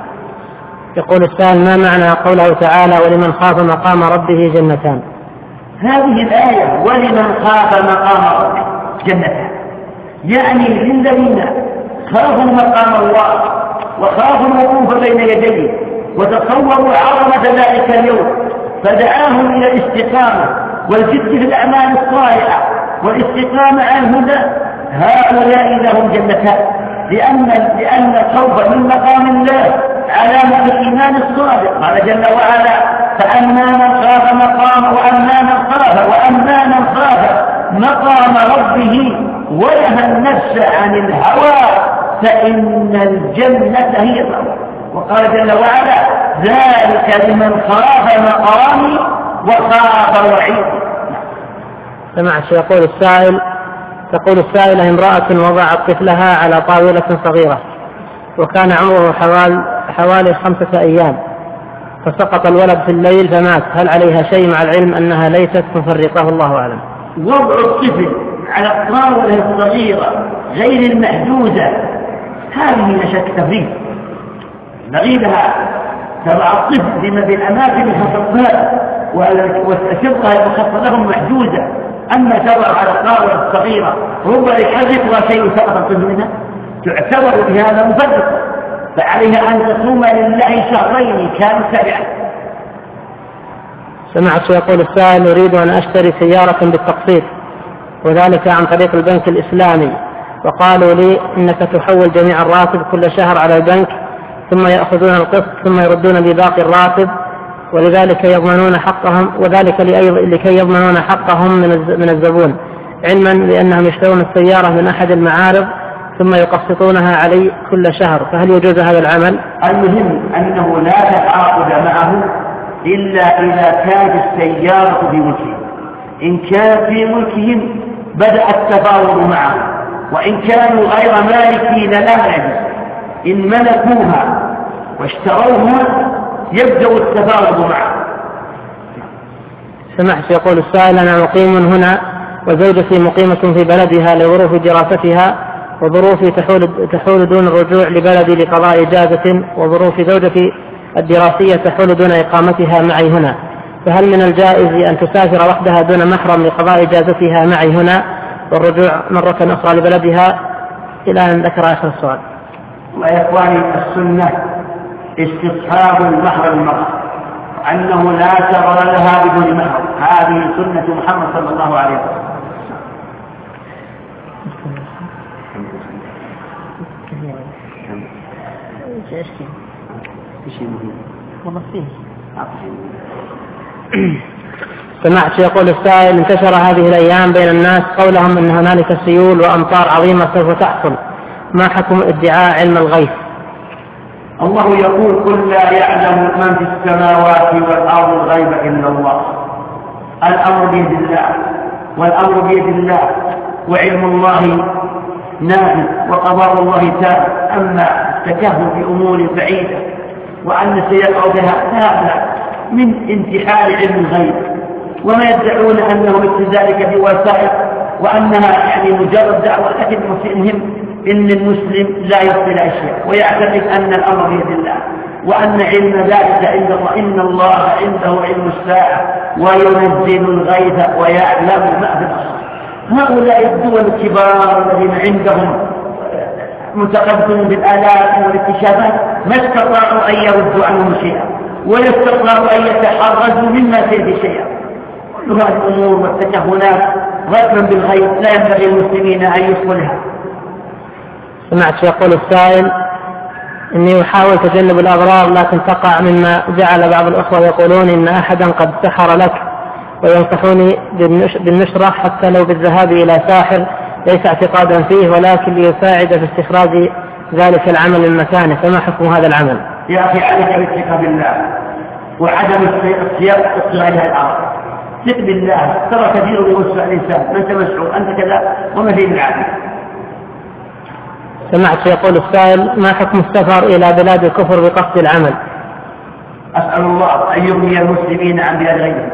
يقول السائل: ما معنى قوله تعالى: ولمن خاف مقام ربه جنتان؟ هذه الآية ولمن خاف مقام ربه جنتان، يعني للذين خافوا مقام الله وخافوا الوقوف بين يديه وتصوروا عظمة ذلك اليوم فدعاهم إلى الاستقامة والجد في الأعمال الصالحة والاستقامة عن هدى، هؤلاء لهم جنتان، لأن لأن الخوف من مقام الله علامة الإيمان الصادق. قال جل وعلا: فأما من خاف مقام وأما من خاف وأما من خاف مقام ربه ونهى النفس عن الهوى فإن الجنة هي المأوى. وقال جل وعلا: ذلك لمن خاف مقامي وخاف وعيدي. سمعت يقول السائل تقول السائلة: امرأة وضعت طفلها على طاولة صغيرة وكان عمره حوالي, حوالي خمسة أيام، فسقط الولد في الليل فمات، هل عليها شيء مع العلم أنها ليست مفرطة؟ الله أعلم. وضع الطفل على الطاولة الصغيرة غير المحدودة هذه لا شك تفريط، نغيبها تضع الطفل بما بالأماكن الخصصات والأشرطة المخصصة لهم محدودة، أما تضع على الطاولة الصغيرة ربما يحركها شيء سقط الطفل منها تعتبر بهذا مفرطة، فعليها أن تصوم لله شهرين كانوا سبعا. سمعت يقول السائل: أريد أن أشتري سيارة بالتقسيط وذلك عن طريق البنك الإسلامي، وقالوا لي إنك تحول جميع الراتب كل شهر على البنك ثم يأخذون القسط ثم يردون بباقي الراتب، ولذلك يضمنون حقهم وذلك لكي يضمنون حقهم من الزبون، علما بأنهم يشترون السيارة من أحد المعارض ثم يقسطونها علي كل شهر، فهل يجوز هذا العمل؟ المهم أنه لا تعاقد معه إلا إذا كانت السيارة في ملكهم، إن كان في ملكهم بدأ التفاوض معه، وإن كانوا غير مالكين لا يجوز، إن ملكوها واشتروها يبدأ التفاوض معه. سمعت يقول السائل: أنا مقيم هنا وزوجتي مقيمة في بلدها لظروف دراستها وظروفي تحول, تحول دون الرجوع لبلدي لقضاء إجازة، وظروف زوجتي الدراسية تحول دون إقامتها معي هنا، فهل من الجائز أن تسافر وحدها دون محرم لقضاء إجازتها معي هنا والرجوع مرة أخرى لبلدها؟ إلى أن ذكر آخر السؤال. ويا إخواني السنة استصحاب المحرم المرأة، أنه لا سفر لها بدون محرم، هذه سنة محمد صلى الله عليه وسلم. سمعت يقول السائل: انتشر هذه الأيام بين الناس قولهم أن هنالك سيول وأمطار عظيمة سوف تحصل، ما حكم ادعاء علم الغيب؟ الله يقول: قل لا يعلم من في السماوات والأرض الغيب إلا الله. الأمر بيد الله، والأمر بيد الله، وعلم الله نافذ، وقضاء الله تام. أما التكهن في أمور بعيدة وأن سيقع بها هذا من انتحال علم الغيب، وما يدعون أنه مثل ذلك بوسائل وأنها يعني مجرد دعوة. لكن المهم إن المسلم لا يبطل أشياء ويعتقد أن الأمر بيد الله، وأن علم ذلك عند الله. إن الله عنده علم الساعة وينزل الغيث ويعلم ما في الأرض. هؤلاء الدول الكبار الذين عندهم متقدمون بالآلات والاكتشافات ما استطاعوا أن يردوا عنهم شيئا، ولا استطاعوا أن يتحرزوا مما فيه شيئا. كل هذه الأمور والتكهنات رغما بالغيب لا ينبغي المسلمين أن يصلها. سمعت يقول السائل: إني أحاول تجنب الأضرار لكن تقع مما جعل بعض الأخوة يقولون إن أحدا قد سحر لك، وينصحوني بالنشرة حتى لو بالذهاب إلى ساحر، ليس اعتقادا فيه ولكن ليساعد في استخراج ذلك العمل من مكانه، فما حكم هذا العمل؟ يا أخي عليك بالثقة بالله وعدم السياق اصطلاح الأرض. ثق بالله، ترى كثير يوسع الإنسان، ما أنت مسعود، أنت كذا وما فيه بالعافية. سمعت يقول السائل: ما حكم السفر إلى بلاد الكفر بقصد العمل؟ أسأل الله أن يغني المسلمين عن بلاد غيرهم.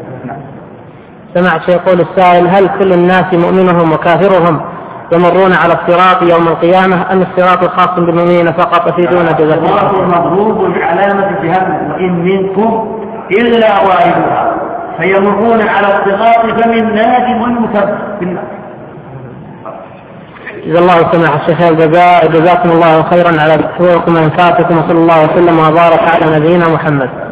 سمعت يقول السائل: هل كل الناس مؤمنهم وكافرهم يمرون على الصراط يوم القيامة، أم الصراط الخاص بالمؤمنين فقط في دون جزاء؟ الصراط مضروب بعلامة جهنم، وإن منكم إلا واردها، فيمرون على الصراط فمن ناج والمكذب بالنار. جزا الله سماحة الشيخ الجزاء، جزاكم الله خيرا على حضوركم وإنفاتكم، وصلى الله وسلم وبارك على نبينا محمد.